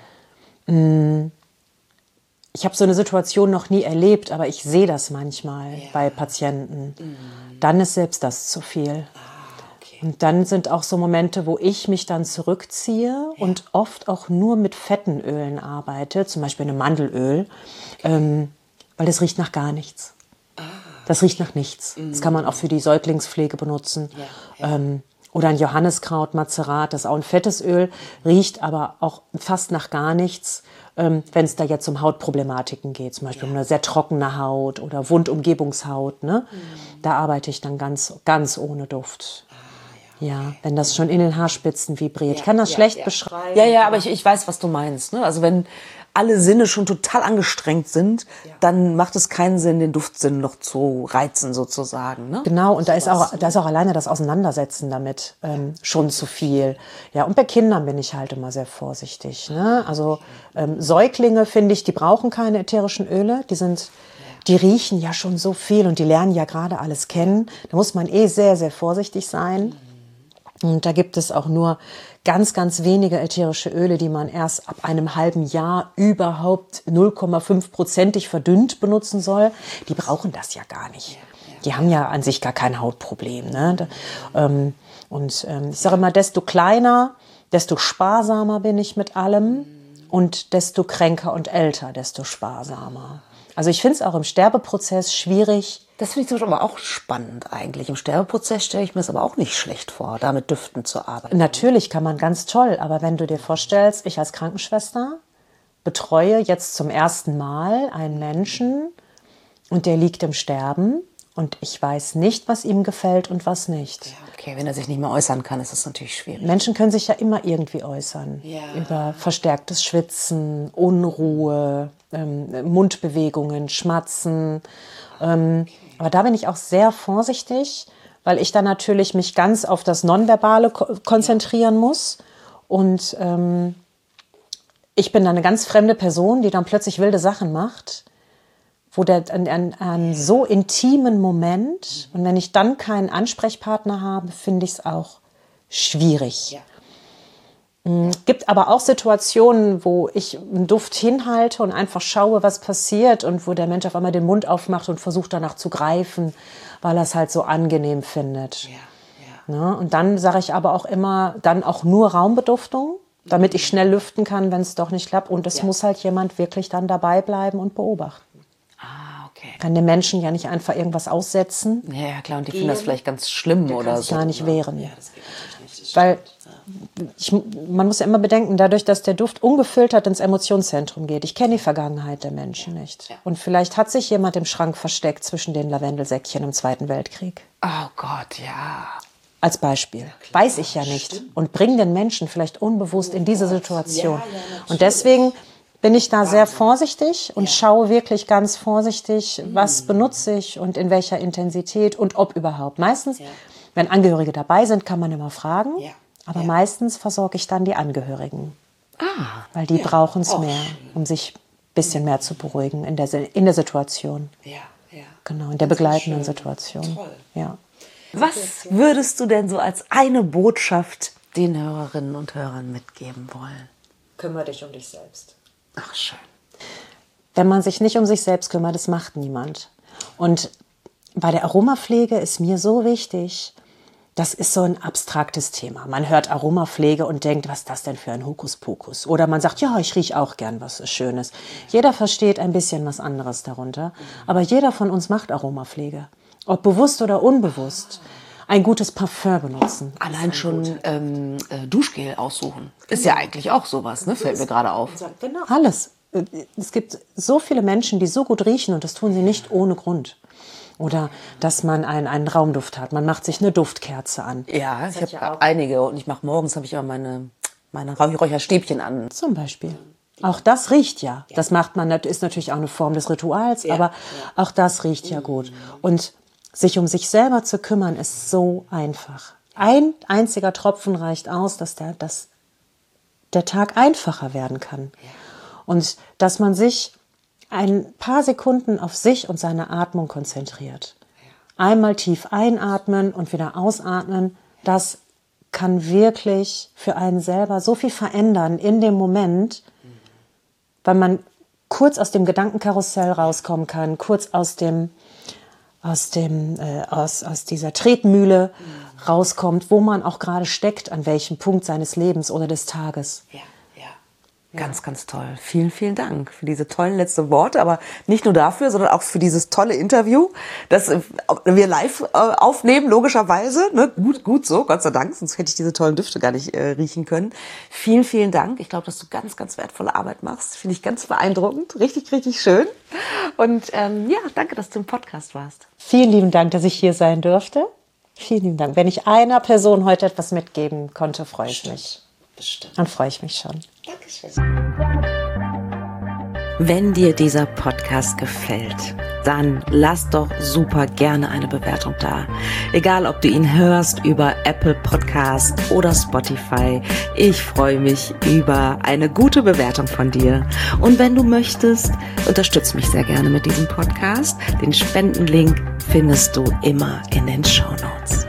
Ich habe so eine Situation noch nie erlebt, aber ich sehe das manchmal ja. bei Patienten. Mhm. Dann ist selbst das zu viel. Ah, okay. Und dann sind auch so Momente, wo ich mich dann zurückziehe ja. und oft auch nur mit fetten Ölen arbeite, zum Beispiel einem Mandelöl, okay. ähm, weil das riecht nach gar nichts. Ah, das riecht nach nichts. Mhm. Das kann man auch für die Säuglingspflege benutzen. Ja, ja. Ähm, Oder ein Johanniskraut, Mazerat, das ist auch ein fettes Öl, riecht aber auch fast nach gar nichts, ähm, wenn es da jetzt um Hautproblematiken geht, zum Beispiel ja. um eine sehr trockene Haut oder Wundumgebungshaut. Ne? Mhm. Da arbeite ich dann ganz, ganz ohne Duft. Ah, ja, ja okay. Wenn das schon in den Haarspitzen vibriert. Ja, ich kann das ja, schlecht
ja.
beschreiben.
Ja, ja, aber ich, ich weiß, was du meinst. Ne? Also wenn alle Sinne schon total angestrengt sind, ja. dann macht es keinen Sinn, den Duftsinn noch zu reizen sozusagen. Ne?
Genau, und da ist, auch, da ist auch alleine das Auseinandersetzen damit ähm, schon zu viel. Ja, und bei Kindern bin ich halt immer sehr vorsichtig. Ne? Also ähm, Säuglinge, finde ich, die brauchen keine ätherischen Öle. Die sind, die riechen ja schon so viel und die lernen ja gerade alles kennen. Da muss man eh sehr, sehr vorsichtig sein. Und da gibt es auch nur ganz, ganz wenige ätherische Öle, die man erst ab einem halben Jahr überhaupt null Komma fünf prozentig verdünnt benutzen soll. Die brauchen das ja gar nicht. Die haben ja an sich gar kein Hautproblem. Ne? Und ich sage immer, desto kleiner, desto sparsamer bin ich mit allem und desto kränker und älter, desto sparsamer. Also ich finde es auch im Sterbeprozess schwierig.
Das finde ich zum Beispiel aber auch spannend eigentlich. Im Sterbeprozess stelle ich mir das aber auch nicht schlecht vor, da mit Düften zu arbeiten.
Natürlich kann man ganz toll, aber wenn du dir vorstellst, ich als Krankenschwester betreue jetzt zum ersten Mal einen Menschen und der liegt im Sterben und ich weiß nicht, was ihm gefällt und was nicht.
Ja, okay, wenn er sich nicht mehr äußern kann, ist das natürlich schwierig.
Menschen können sich ja immer irgendwie äußern. Ja. Über verstärktes Schwitzen, Unruhe, ähm, Mundbewegungen, Schmatzen. Ähm, okay. Aber da bin ich auch sehr vorsichtig, weil ich dann natürlich mich ganz auf das Nonverbale ko- konzentrieren ja. muss. Und ähm, ich bin dann eine ganz fremde Person, die dann plötzlich wilde Sachen macht. Wo der an, an, an so intimen Moment, und wenn ich dann keinen Ansprechpartner habe, finde ich es auch schwierig. Ja. Es gibt aber auch Situationen, wo ich einen Duft hinhalte und einfach schaue, was passiert und wo der Mensch auf einmal den Mund aufmacht und versucht danach zu greifen, weil er es halt so angenehm findet. Ja. Ja. Ne? Und dann sage ich aber auch immer, dann auch nur Raumbeduftung, damit ich schnell lüften kann, wenn es doch nicht klappt. Und es ja. muss halt jemand wirklich dann dabei bleiben und beobachten. Okay. Kann den Menschen ja nicht einfach irgendwas aussetzen.
Ja, ja klar, und die finden das vielleicht ganz schlimm oder so.
Gar nicht wehren. Ja, das geht natürlich nicht. Weil ich, man muss ja immer bedenken, dadurch, dass der Duft ungefiltert ins Emotionszentrum geht. Ich kenne die Vergangenheit der Menschen ja. nicht. Ja. Und vielleicht hat sich jemand im Schrank versteckt zwischen den Lavendelsäckchen im Zweiten Weltkrieg.
Oh Gott, ja.
Als Beispiel. Ja, weiß ich ja nicht. Stimmt. Und bringe den Menschen vielleicht unbewusst oh in diese Situation. Ja, ja, und deswegen bin ich da sehr vorsichtig und ja. schaue wirklich ganz vorsichtig, was benutze ich und in welcher Intensität und ob überhaupt. Meistens, ja. wenn Angehörige dabei sind, kann man immer fragen, ja. aber ja. meistens versorge ich dann die Angehörigen. Ah, weil die ja. brauchen es mehr, um sich ein bisschen mehr zu beruhigen in der, in der Situation. Ja, ja. Genau, in der das begleitenden Situation. Toll. Ja.
Was würdest du denn so als eine Botschaft den Hörerinnen und Hörern mitgeben wollen?
Kümmere dich um dich selbst.
Ach, schön.
Wenn man sich nicht um sich selbst kümmert, das macht niemand. Und bei der Aromapflege ist mir so wichtig, das ist so ein abstraktes Thema. Man hört Aromapflege und denkt, was ist das denn für ein Hokuspokus? Oder man sagt, ja, ich rieche auch gern was Schönes. Jeder versteht ein bisschen was anderes darunter. Aber jeder von uns macht Aromapflege. Ob bewusst oder unbewusst. Ein gutes Parfum benutzen.
Allein schon ähm, äh, Duschgel aussuchen. Ist ja eigentlich auch sowas, ne? Fällt mir gerade auf.
Genau. Alles. Es gibt so viele Menschen, die so gut riechen und das tun sie nicht ohne Grund. Oder dass man einen, einen Raumduft hat. Man macht sich eine Duftkerze an.
Ja, ich habe ja einige. Und ich mache morgens, habe ich immer meine, meine Räucherstäbchen an.
Zum Beispiel. Auch das riecht ja. Das macht man, ist natürlich auch eine Form des Rituals, ja. aber auch das riecht ja gut. Und sich um sich selber zu kümmern, ist so einfach. Ein einziger Tropfen reicht aus, dass der, dass der Tag einfacher werden kann. Und dass man sich ein paar Sekunden auf sich und seine Atmung konzentriert. Einmal tief einatmen und wieder ausatmen, das kann wirklich für einen selber so viel verändern in dem Moment, weil man kurz aus dem Gedankenkarussell rauskommen kann, kurz aus dem aus dem äh, aus aus dieser Tretmühle mhm. rauskommt, wo man auch gerade steckt, an welchem Punkt seines Lebens oder des Tages.
Ja, ja. Ganz, ganz toll. Vielen, vielen Dank für diese tollen letzten Worte, aber nicht nur dafür, sondern auch für dieses tolle Interview, das wir live äh, aufnehmen, logischerweise. Ne? Gut, gut so, Gott sei Dank, sonst hätte ich diese tollen Düfte gar nicht äh, riechen können. Vielen, vielen Dank. Ich glaube, dass du ganz, ganz wertvolle Arbeit machst. Finde ich ganz beeindruckend. Richtig, richtig schön. Und ähm, ja, danke, dass du im Podcast warst.
Vielen lieben Dank, dass ich hier sein durfte. Vielen lieben Dank. Wenn ich einer Person heute etwas mitgeben konnte, freue ich Bestimmt. mich. Bestimmt. Dann freue ich mich schon. Dankeschön.
Wenn dir dieser Podcast gefällt, dann lass doch super gerne eine Bewertung da. Egal, ob du ihn hörst über Apple Podcast oder Spotify. Ich freue mich über eine gute Bewertung von dir. Und wenn du möchtest, unterstütz mich sehr gerne mit diesem Podcast. Den Spendenlink findest du immer in den Shownotes.